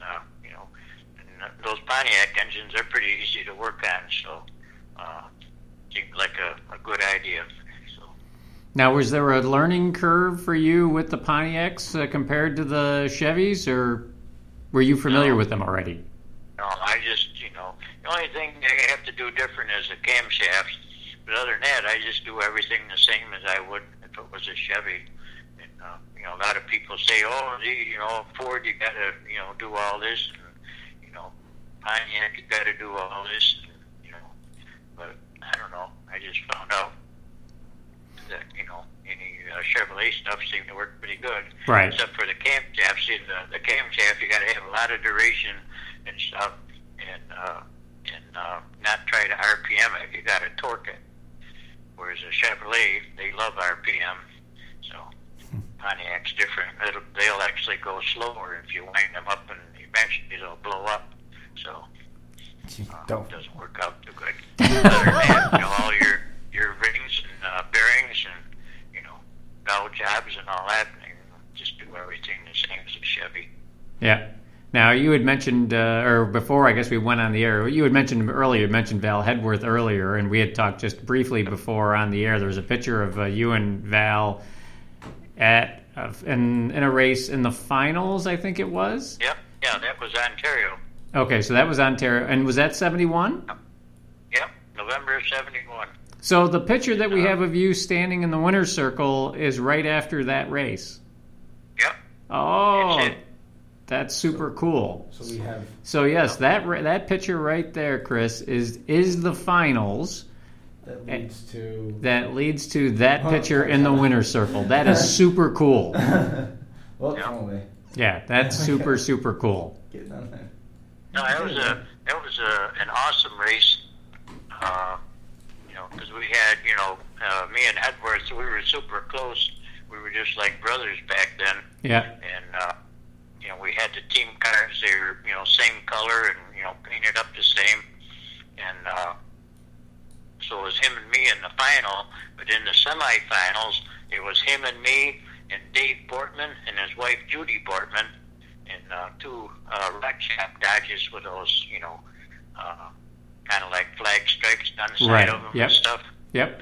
Those Pontiac engines are pretty easy to work on, so seemed like a good idea. So. Now, was there a learning curve for you with the Pontiacs compared to the Chevys, or were you familiar with them already? No, I just, the only thing I have to do different is the camshafts. But other than that, I just do everything the same as I would if it was a Chevy. And, a lot of people say, Ford, you got to, do all this. And, Pontiac, you got to do all this, but I don't know. I just found out that any Chevrolet stuff seemed to work pretty good, right? Except for the camshaft. See, the camshaft, you got to have a lot of duration and stuff, and not try to RPM it. You got to torque it. Whereas a Chevrolet, they love RPM, so Pontiac's different. They'll actually go slower if you wind them up, and eventually they'll blow up. So it doesn't work out too good. Other than that, all your rings and bearings and valve jobs and all that, and just do everything the same as a Chevy. Yeah. Now you had mentioned, or before I guess we went on the air, you had mentioned earlier. You mentioned Val Hedworth earlier, and we had talked just briefly before on the air. There was a picture of you and Val in a race in the finals, I think it was. Yep. Yeah, that was Ontario. Okay, so that was Ontario. And was that 71? Yep, November of 71. So the picture that we have of you standing in the winner's circle is right after that race? Yep. Oh, that's super cool. So we have... So yes, that picture right there, Chris, is the finals. That leads to that picture in the winner's circle. That is super cool. Well, yeah, that's super cool. Getting on there. No, that was an awesome race. Because we had, me and Edwards, we were super close. We were just like brothers back then. Yeah. And we had the team cars. They were, same color and painted up the same. And so it was him and me in the final. But in the semifinals, it was him and me and Dave Portman and his wife Judy Portman and two Rock Shop Dodges with those, kind of like flag stripes down the side of them and stuff. Yep.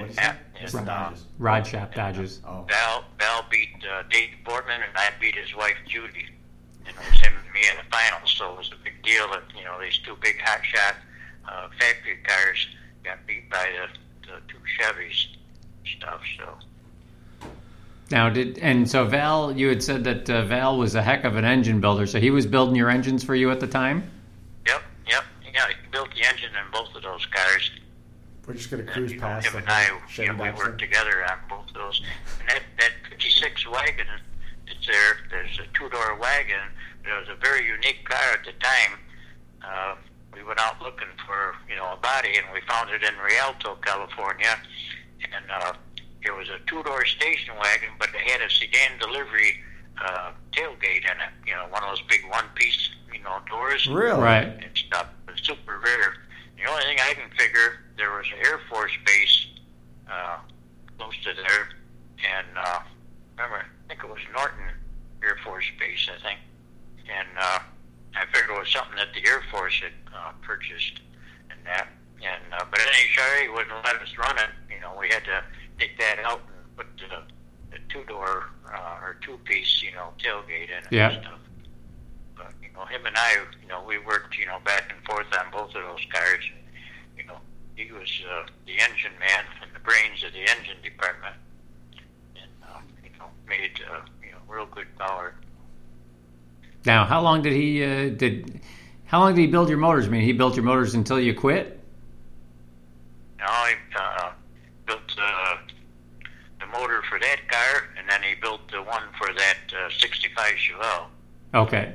Rod Shop Dodges. Val beat Dave Portman, and I beat his wife Judy. And it was him and me in the finals, so it was a big deal that these two big hot shot factory cars got beat by the two Chevys stuff. So. Now, so Val, you had said that Val was a heck of an engine builder, so he was building your engines for you at the time? Yep. Yeah, he built the engine in both of those cars. We're just going to cruise past. Him and I, we worked together on both of those. And that 56 wagon that's there's a two-door wagon. It was a very unique car at the time. We went out looking for, a body, and we found it in Rialto, California. And it was a two-door station wagon, but it had a sedan delivery tailgate in it. One of those big one-piece, doors. Really? Right. And stuff. It was super rare. The only thing I can figure, there was an Air Force base close to there, and remember, I think it was Norton Air Force Base, I think, and I figured it was something that the Air Force had purchased, and that, and but NHRA wouldn't let us run it. We had to take that out and put the two-door or two-piece, tailgate in it and stuff. But him and I, we worked, back and forth on both of those cars. He was the engine man and the brains of the engine department, and made real good power. Now, how long did he build your motors? I mean, he built your motors until you quit? No, he built the motor for that car, and then he built the one for that 65 Chevelle. Okay.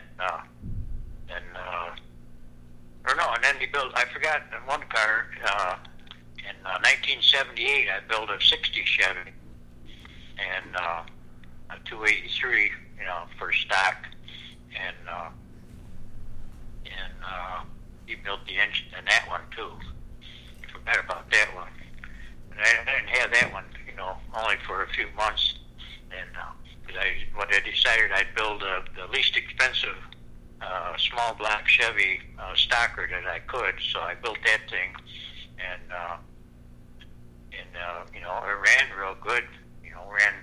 And then he built, I forgot, in one car, in 1978, I built a 60 Chevy and a 283, for stock. And he built the engine in that one, too. I forgot about that one. And I didn't have that one, only for a few months. And I decided I'd build the least expensive small block Chevy stocker that I could, so I built that thing, and it ran real good. Ran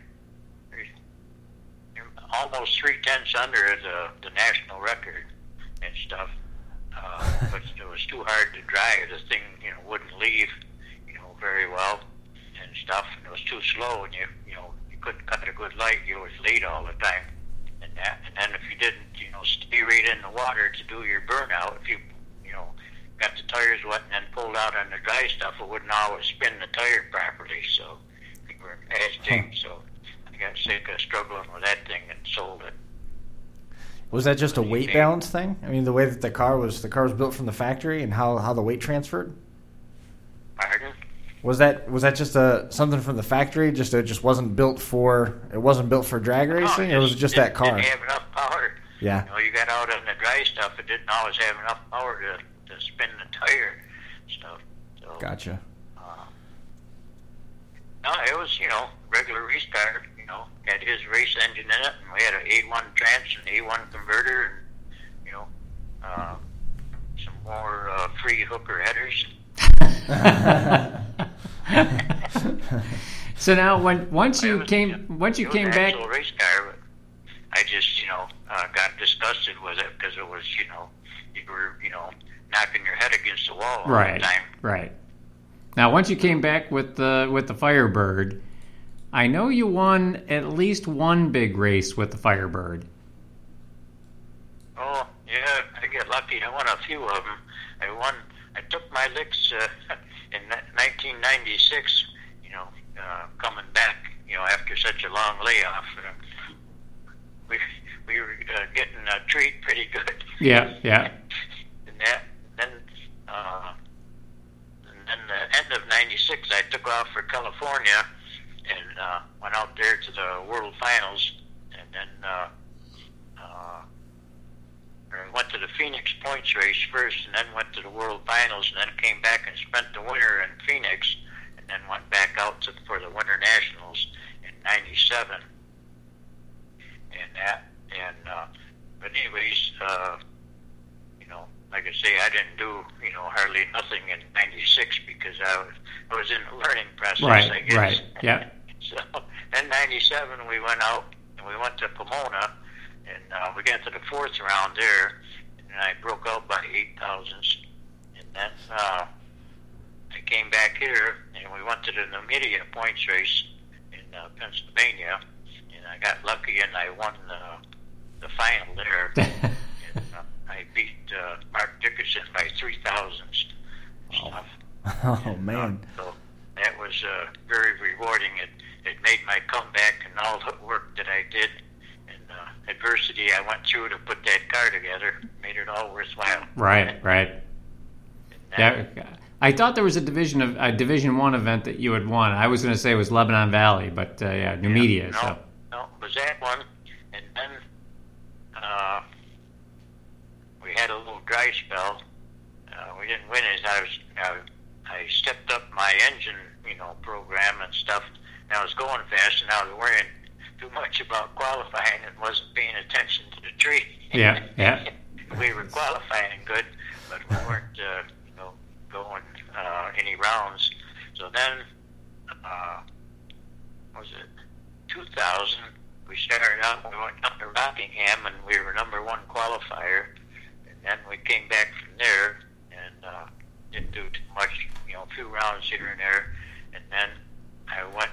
almost 3/10 under the national record and stuff. But it was too hard to drive. The thing, wouldn't leave, very well and stuff, and it was too slow, and you couldn't cut a good light. You was late all the time. And then if you didn't, stay right in the water to do your burnout, if you, got the tires wet and then pulled out on the dry stuff, it wouldn't always spin the tire properly, so we were in bad shape. So I got sick of struggling with that thing and sold it. Was that just a weight balance thing? I mean, the way that the car was built from the factory and how the weight transferred? Pardon? Was that just something from the factory? It just wasn't built for drag racing, or was it just that car? Didn't have enough power. Yeah. You got out on the dry stuff. It didn't always have enough power to spin the tire stuff. So, gotcha. No, it was regular race car. Had his race engine in it, and we had an A1 trans and A1 converter, and some more free hooker headers. So now, once you came back, race car, but I just got disgusted with it because it was you were knocking your head against the wall all the time. Right. Now, once you came back with the Firebird, I know you won at least one big race with the Firebird. Oh yeah, I get lucky. I won a few of them. I took my licks in 1996, coming back, after such a long layoff, we were getting a treat pretty good. Yeah. And then the end of '96, I took off for California and went out there to the World Finals, and then went to the Phoenix Points race first, and then went to the World Finals, and then came back and spent the winter in Phoenix, and then went back out for the Winter Nationals in '97, but anyways, like I say, I didn't do hardly nothing in '96 because I was in the learning process. I guess. Right. Yeah. So then '97 we went out and we went to Pomona, and we got to the fourth round there, and I broke out by 8 thousandths, and then I came back here and we went to the Numidia Points race in Pennsylvania, and I got lucky and I won the final there. And, I beat Mark Dickerson by 3 thousandths. Oh man! So that was very rewarding. It made my comeback and all the work that I did and adversity I went through to put that car together made it all worthwhile. Right. Yeah, I thought there was a Division I event that you had won. I was going to say it was Lebanon Valley, but Numidia. No, it was that one, and then we had a little dry spell. We didn't win it. I stepped up my engine, program and stuff. And I was going fast, and I was worrying too much about qualifying and wasn't paying attention to the tree. Yeah. We were qualifying good, but we weren't, going any rounds. So then, was it 2000? We started out. We went up to Rockingham, and we were number one qualifier. And then we came back from there and didn't do too much, a few rounds here and there. And then I went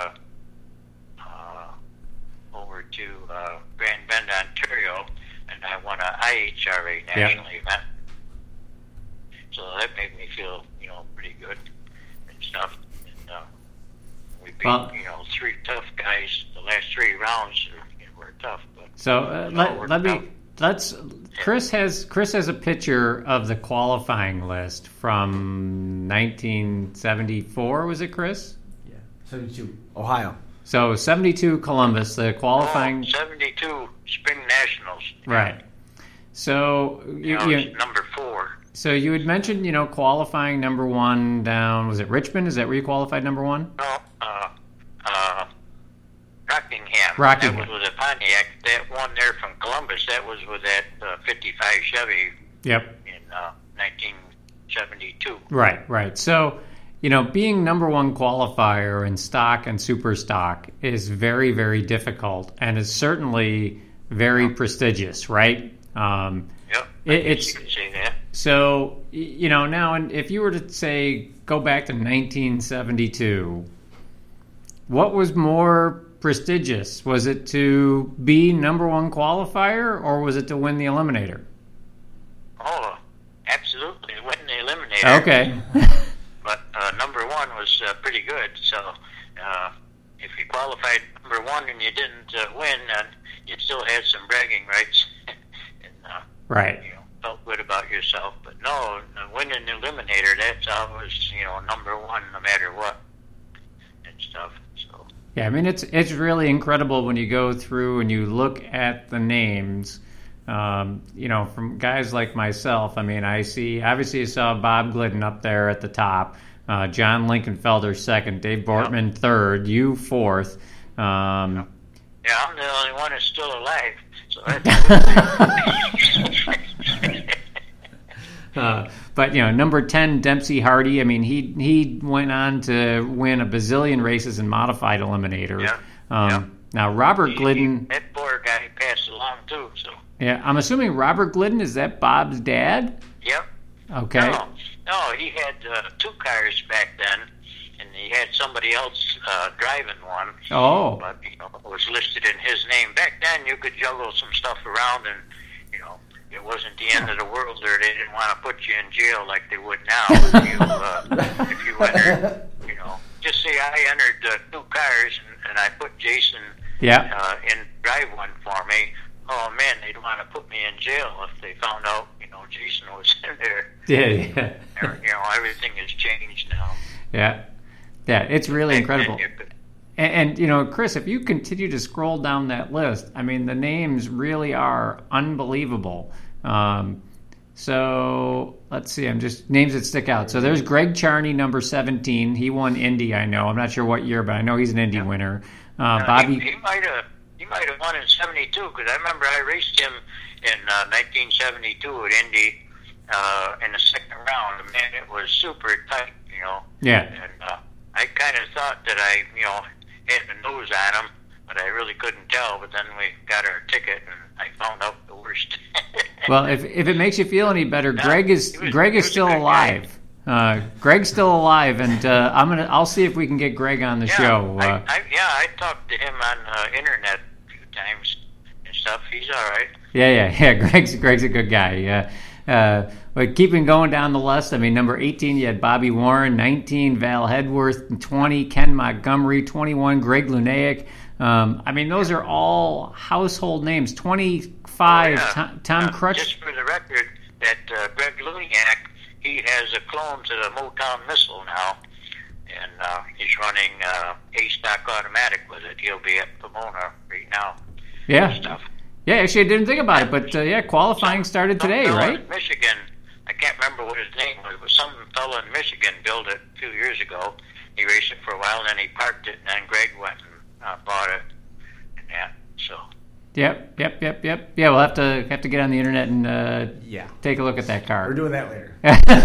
over to Grand Bend, Ontario, and I won a IHRA national event. So that made me feel, pretty good and stuff. And we beat, three tough guys. The last 3 rounds were tough. But so Chris has a picture of the qualifying list from 1974. Was it Chris? Yeah, 72 Ohio. So 72 Columbus, the qualifying. 72 Spring Nationals. Right. So you number 4. So you had mentioned, qualifying number 1 down. Was it Richmond? Is that where you qualified number 1? No, Rockingham. Rockingham. That was with a Pontiac. That one there from Columbus, that was with that 55 Chevy. Yep. In 1972. Right. So, being number 1 qualifier in stock and super stock is very, very difficult and is certainly very prestigious, right? Yep. It's, you can say that. So, now, and if you were to say, go back to 1972, what was more prestigious? Was it to be number 1 qualifier, or was it to win the Eliminator? Oh, absolutely, win the Eliminator. Okay. But number 1 was pretty good. So if you qualified number 1 and you didn't win, then you still had some bragging rights. And, right. Felt good about yourself. But no, winning the Eliminator, that's always, number 1 no matter what and stuff. So. Yeah, I mean, it's really incredible when you go through and you look at the names, from guys like myself. I mean, I saw Bob Glidden up there at the top, John Linkenfelder second, Dave Bortman third, you 4th. Yeah, I'm the only one that's still alive. So but number 10, Dempsey Hardy. I mean, he went on to win a bazillion races in modified eliminator. Yeah. Now Robert Glidden. That poor guy passed along too. So. Yeah, I'm assuming Robert Glidden, is that Bob's dad? Yep. Okay. No, he had 2 cars back then, and he had somebody else driving one. Oh. But it was listed in his name. Back then, you could juggle some stuff around, and it wasn't the end of the world there. They didn't want to put you in jail like they would now if you entered, just say I entered 2 cars and I put Jason in drive one for me. Oh man, they'd want to put me in jail if they found out, Jason was in there. Yeah. Everything has changed now. Yeah, it's really incredible. And Chris, if you continue to scroll down that list, I mean, the names really are unbelievable. So let's see, I'm just names that stick out. So there's Greg Charney, number 17. He won Indy, I know. I'm not sure what year, but I know he's an Indy winner. Bobby, he might have won in '72 because I remember I raced him in 1972 at Indy in the second round. Man, it was super tight, Yeah. And I kind of thought that I, had the nose on him, but I really couldn't tell. But then we got our ticket, and I found out the worst. Well, if it makes you feel any better, Greg is still alive. Greg's still alive, and I'll see if we can get Greg on the show. I talked to him on internet a few times and stuff. He's all right. Yeah. Greg's a good guy. Yeah. But keeping going down the list, I mean, number 18, you had Bobby Warren, 19, Val Hedworth, 20, Ken Montgomery, 21, Greg Lunaic. I mean, those are all household names. 25, Tom Crutch. Just for the record, that Greg Lunaic, he has a clone to the Motown Missile now, and he's running A-Stock Automatic with it. He'll be at Pomona right now. Yeah. Yeah, actually, I didn't think about it, but qualifying started today, right? In Michigan, I can't remember what his name was, but some fellow in Michigan built it a few years ago. He raced it for a while, and then he parked it, and then Greg went and bought it, and that. So. Yep. Yeah, we'll have to get on the internet and take a look at that car. We're doing that later.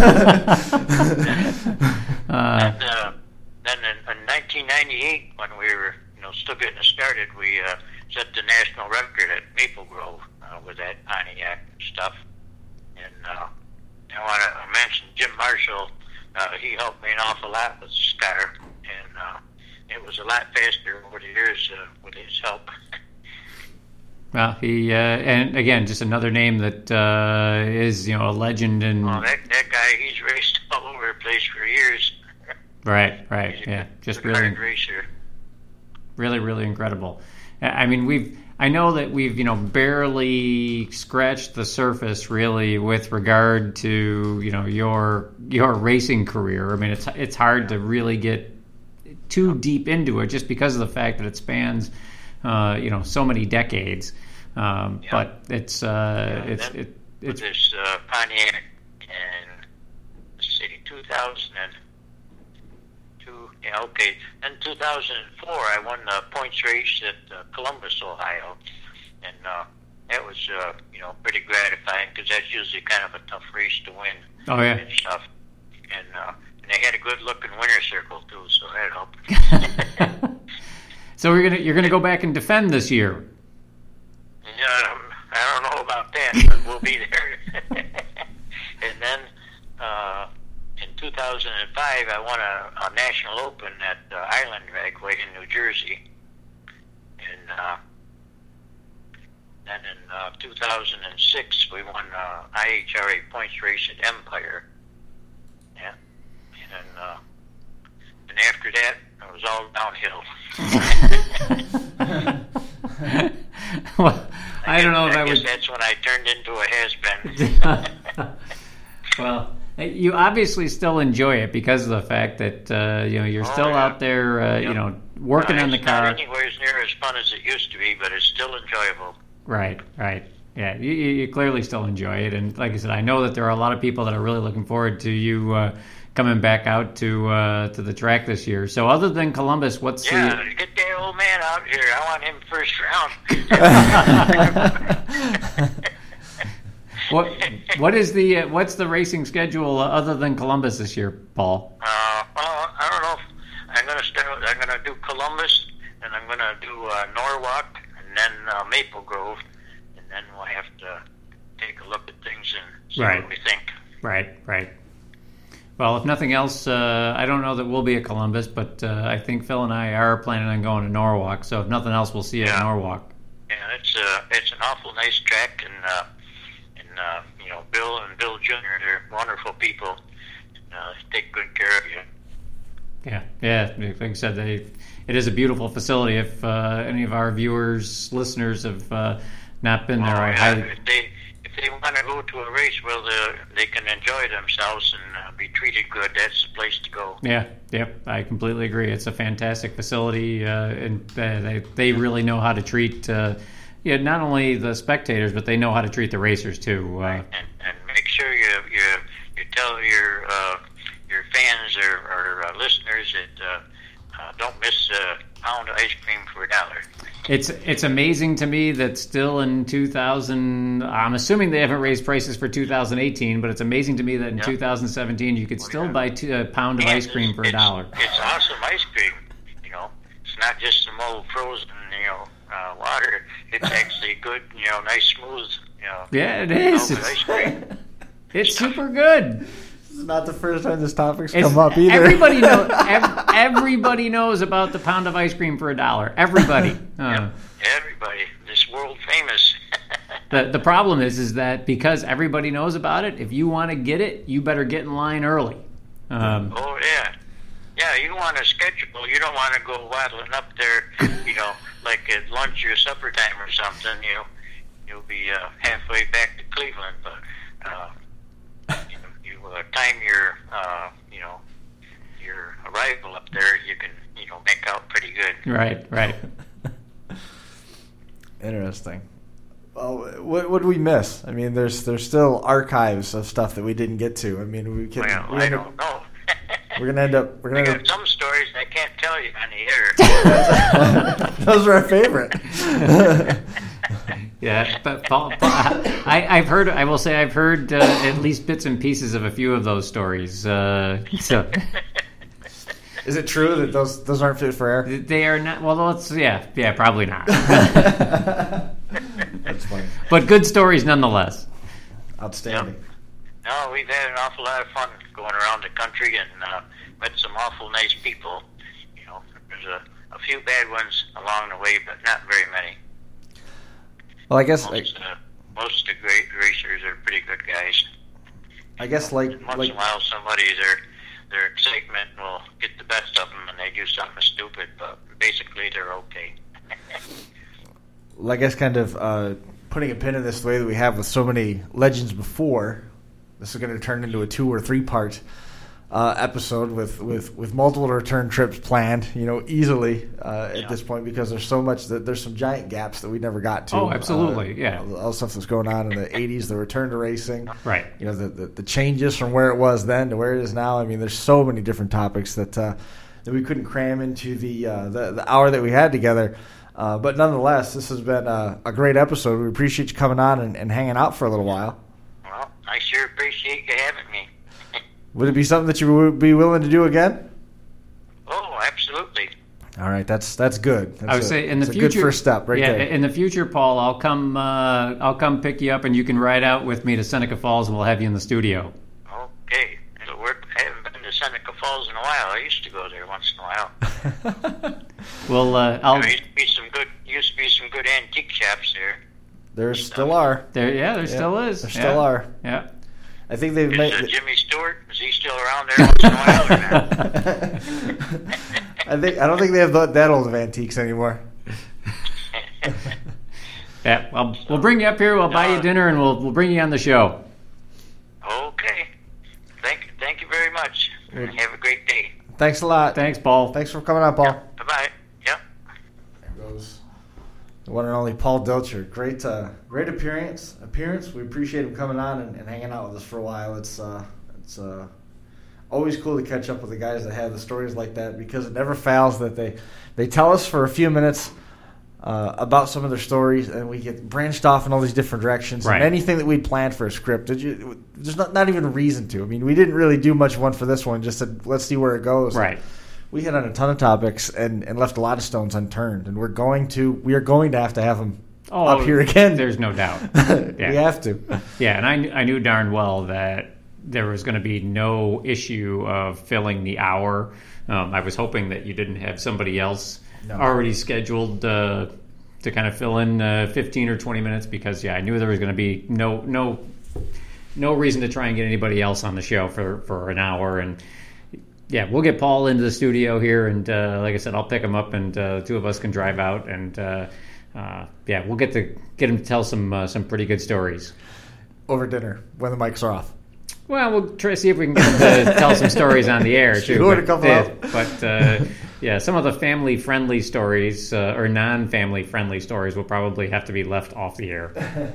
Then in 1998, when we were still getting started, we set the national record at Maple Grove with that Pontiac stuff. And I want to mention Jim Marshall. He helped me an awful lot with this car, and it was a lot faster over the years with his help. Well, he and again, just another name that is a legend. And that guy, he's raced all over the place for years. Right. He's just a really racer. Really incredible. I mean, I know that we've barely scratched the surface really with regard to your racing career. I mean, it's hard to really get too deep into it just because of the fact that it spans so many decades. But it's this Pontiac in 2002. Yeah, okay. In 2004, I won the points race at Columbus, Ohio, and that was pretty gratifying because that's usually kind of a tough race to win. Oh yeah. And stuff, and they had a good-looking winner circle too, so that helped. So you're gonna go back and defend this year. Yeah, I don't know about that, but we'll be there. And then in 2005, I won a national open at Island Ragway in New Jersey, and then in 2006 we won IHRA points race at Empire. Yeah, and after that it was all downhill. Well, I don't know if I guess would. That's when I turned into a has-been. Well, you obviously still enjoy it because of the fact that you're still out there, working on the car. It's not anywhere near as fun as it used to be, but it's still enjoyable. Right. Yeah, you clearly still enjoy it, and like I said, I know that there are a lot of people that are really looking forward to you coming back out to the track this year. So, other than Columbus, what's get that old man out here. I want him first round. What's the racing schedule other than Columbus this year, Paul? Well, I don't know. I'm gonna do Columbus, and I'm gonna do Norwalk, and then Maple Grove, and then we'll have to take a look at things and see what we think. Right. Well, if nothing else, I don't know that we'll be at Columbus, but I think Phil and I are planning on going to Norwalk. So if nothing else, we'll see you at Norwalk. Yeah, it's an awful nice track, and Bill and Bill Jr., they're wonderful people. Take good care of you. Yeah. Like I said, it is a beautiful facility. If any of our viewers, listeners have not been there, I highly... If they want to go to a race, well, they can enjoy themselves and be treated good. That's the place to go. Yeah, yep, I completely agree. It's a fantastic facility, and they really know how to treat not only the spectators, but they know how to treat the racers too. Right. And make sure you tell your fans or listeners that don't miss a pound of ice cream for $1. It's amazing to me that still in 2000, I'm assuming they haven't raised prices for 2018, but it's amazing to me that in 2017 you could still buy a pound of ice cream for $1. It's awesome ice cream. It's not just some old frozen water. It's actually good, nice smooth. Yeah, it is. Ice cream. It's super good. This is not the first time this topic's come up either. Everybody knows about the pound of ice cream for $1. Everybody. Everybody. This world famous. The problem is that because everybody knows about it, if you want to get it, you better get in line early. Oh, yeah. Yeah, you want to schedule. You don't want to go waddling up there, like at lunch or supper time or something. You'll be halfway back to Cleveland, but you time your arrival up there. You can make out pretty good. Right. Interesting. Well, what do we miss? I mean, there's still archives of stuff that we didn't get to. I mean, I don't know. We're gonna end up. I got some stories I can't tell you on the air. Those are our favorite. Yeah, but Paul, I've heard at least bits and pieces of a few of those stories. So, is it true that those aren't fit for air? They are not. Well, probably not. That's funny. But good stories nonetheless. Outstanding. Yep. No, we've had an awful lot of fun going around the country and met some awful nice people. There's a few bad ones along the way, but not very many. Well, I guess most of the great racers are pretty good guys. I guess once in a while somebody their excitement will get the best of them and they do something stupid, but basically they're okay. Well, I guess kind of putting a pin in this the way that we have with so many legends before. This is going to turn into a 2 or 3 part episode with multiple return trips planned, easily at this point because there's so much that there's some giant gaps that we never got to. Oh, absolutely, yeah. All the stuff that's going on in the 80s, the return to racing, right? The changes from where it was then to where it is now. I mean, there's so many different topics that we couldn't cram into the hour that we had together. But nonetheless, this has been a great episode. We appreciate you coming on and hanging out for a little while. Well, I sure appreciate you having me. Would it be something that you would be willing to do again? Oh, absolutely. All right, that's good. I would say in the future, a good first step, right there. In the future, Paul, I'll come pick you up, and you can ride out with me to Seneca Falls, and we'll have you in the studio. Okay, I haven't been to Seneca Falls in a while. I used to go there once in a while. Well, there used to be some good antique shops there. There still are. There still is. There still are. Yeah. I think they've made Jimmy Stewart. Is he still around there once in a while or not? I don't think they have that old of antiques anymore. Yeah, well, we'll bring you up here. We'll buy you dinner, and we'll bring you on the show. Okay. Thank you very much. Have a great day. Thanks a lot. Thanks, Paul. Thanks for coming on, Paul. Yep. Bye-bye. Yep. There goes the one and only Paul Dilcher. Great appearance. We appreciate him coming on and hanging out with us for a while. It's always cool to catch up with the guys that have the stories like that because it never fails that they tell us for a few minutes about some of their stories and we get branched off in all these different directions. Right. And anything that we'd planned for a script, there's not even a reason to. I mean, we didn't really do much one for this one. Just said, let's see where it goes. Right. We hit on a ton of topics and left a lot of stones unturned, and we are going to have them up here again. There's no doubt. Yeah. We have to. Yeah, and I knew darn well that there was going to be no issue of filling the hour. I was hoping that you didn't have somebody else already scheduled to kind of fill in 15 or 20 minutes because, I knew there was going to be no no reason to try and get anybody else on the show for an hour. And yeah, we'll get Paul into the studio here, and like I said, I'll pick him up, and the two of us can drive out, and yeah, we'll get him to tell some pretty good stories over dinner when the mics are off. Well, we'll try to see if we can get him to tell some stories on the air too. But yeah, some of the family-friendly stories or non-family friendly stories will probably have to be left off the air.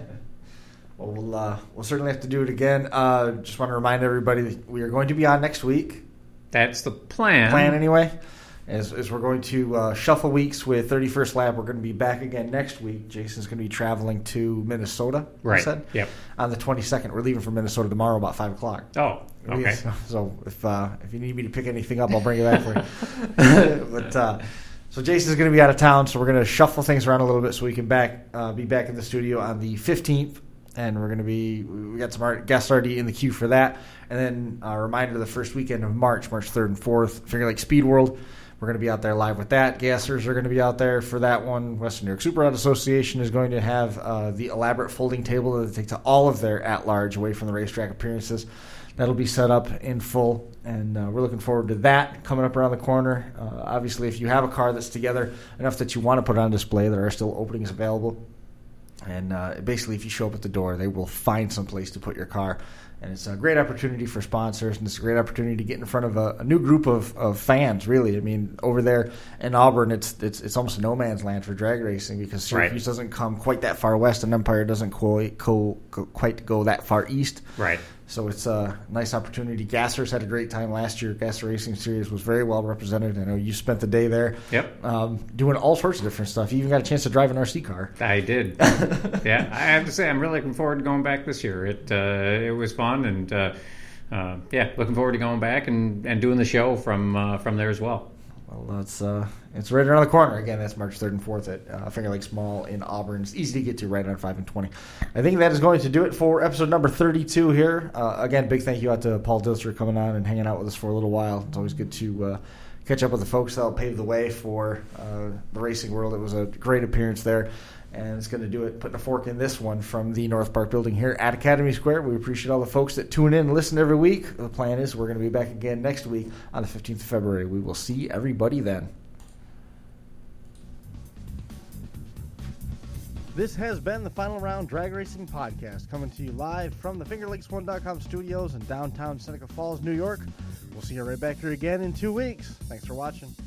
Well, we'll certainly have to do it again. Just want to remind everybody that we are going to be on next week. That's the plan. Anyway, as we're going to shuffle weeks with 31st Lap. We're going to be back again next week. Jason's going to be traveling to Minnesota. Right. Said? Yep. On the 22nd. We're leaving from Minnesota tomorrow about 5 o'clock. Oh, okay. So if you need me to pick anything up, I'll bring it back for you. But so Jason's going to be out of town, so we're going to shuffle things around a little bit so we can be back in the studio on the 15th. And we got some guests already in the queue for that. And then a reminder, the first weekend of March 3rd and 4th, Finger Lakes Speed World. We're going to be out there live with that. Gassers are going to be out there for that one. Western New York Super Rod Association is going to have the elaborate folding table that they take to all of their at-large away from the racetrack appearances. That'll be set up in full, and we're looking forward to that coming up around the corner. Obviously, if you have a car that's together enough that you want to put it on display, there are still openings available. And basically, if you show up at the door, they will find some place to put your car. And it's a great opportunity for sponsors, and it's a great opportunity to get in front of a new group of fans, really. I mean, over there in Auburn, it's almost no man's land for drag racing because Syracuse doesn't come quite that far west, and Empire doesn't quite go that far east. Right. So it's a nice opportunity. Gassers had a great time last year. Gasser Racing Series was very well represented. I know you spent the day there. Yep. Doing all sorts of different stuff. You even got a chance to drive an RC car. I did. Yeah, I have to say I'm really looking forward to going back this year. It was fun, and yeah, looking forward to going back and doing the show from there as well. Well, it's right around the corner. Again, that's March 3rd and 4th at Finger Lakes Mall in Auburn. It's easy to get to, right on 5 and 20. I think that is going to do it for episode number 32 here. Again, big thank you out to Paul Dilster coming on and hanging out with us for a little while. It's always good to catch up with the folks that will pave the way for the racing world. It was a great appearance there. And it's going to do it, putting a fork in this one from the North Park building here at Academy Square. We appreciate all the folks that tune in and listen every week. The plan is we're going to be back again next week on the 15th of February. We will see everybody then. This has been the Final Round Drag Racing Podcast, coming to you live from the FingerLakes1.com studios in downtown Seneca Falls, New York. We'll see you right back here again in 2 weeks. Thanks for watching.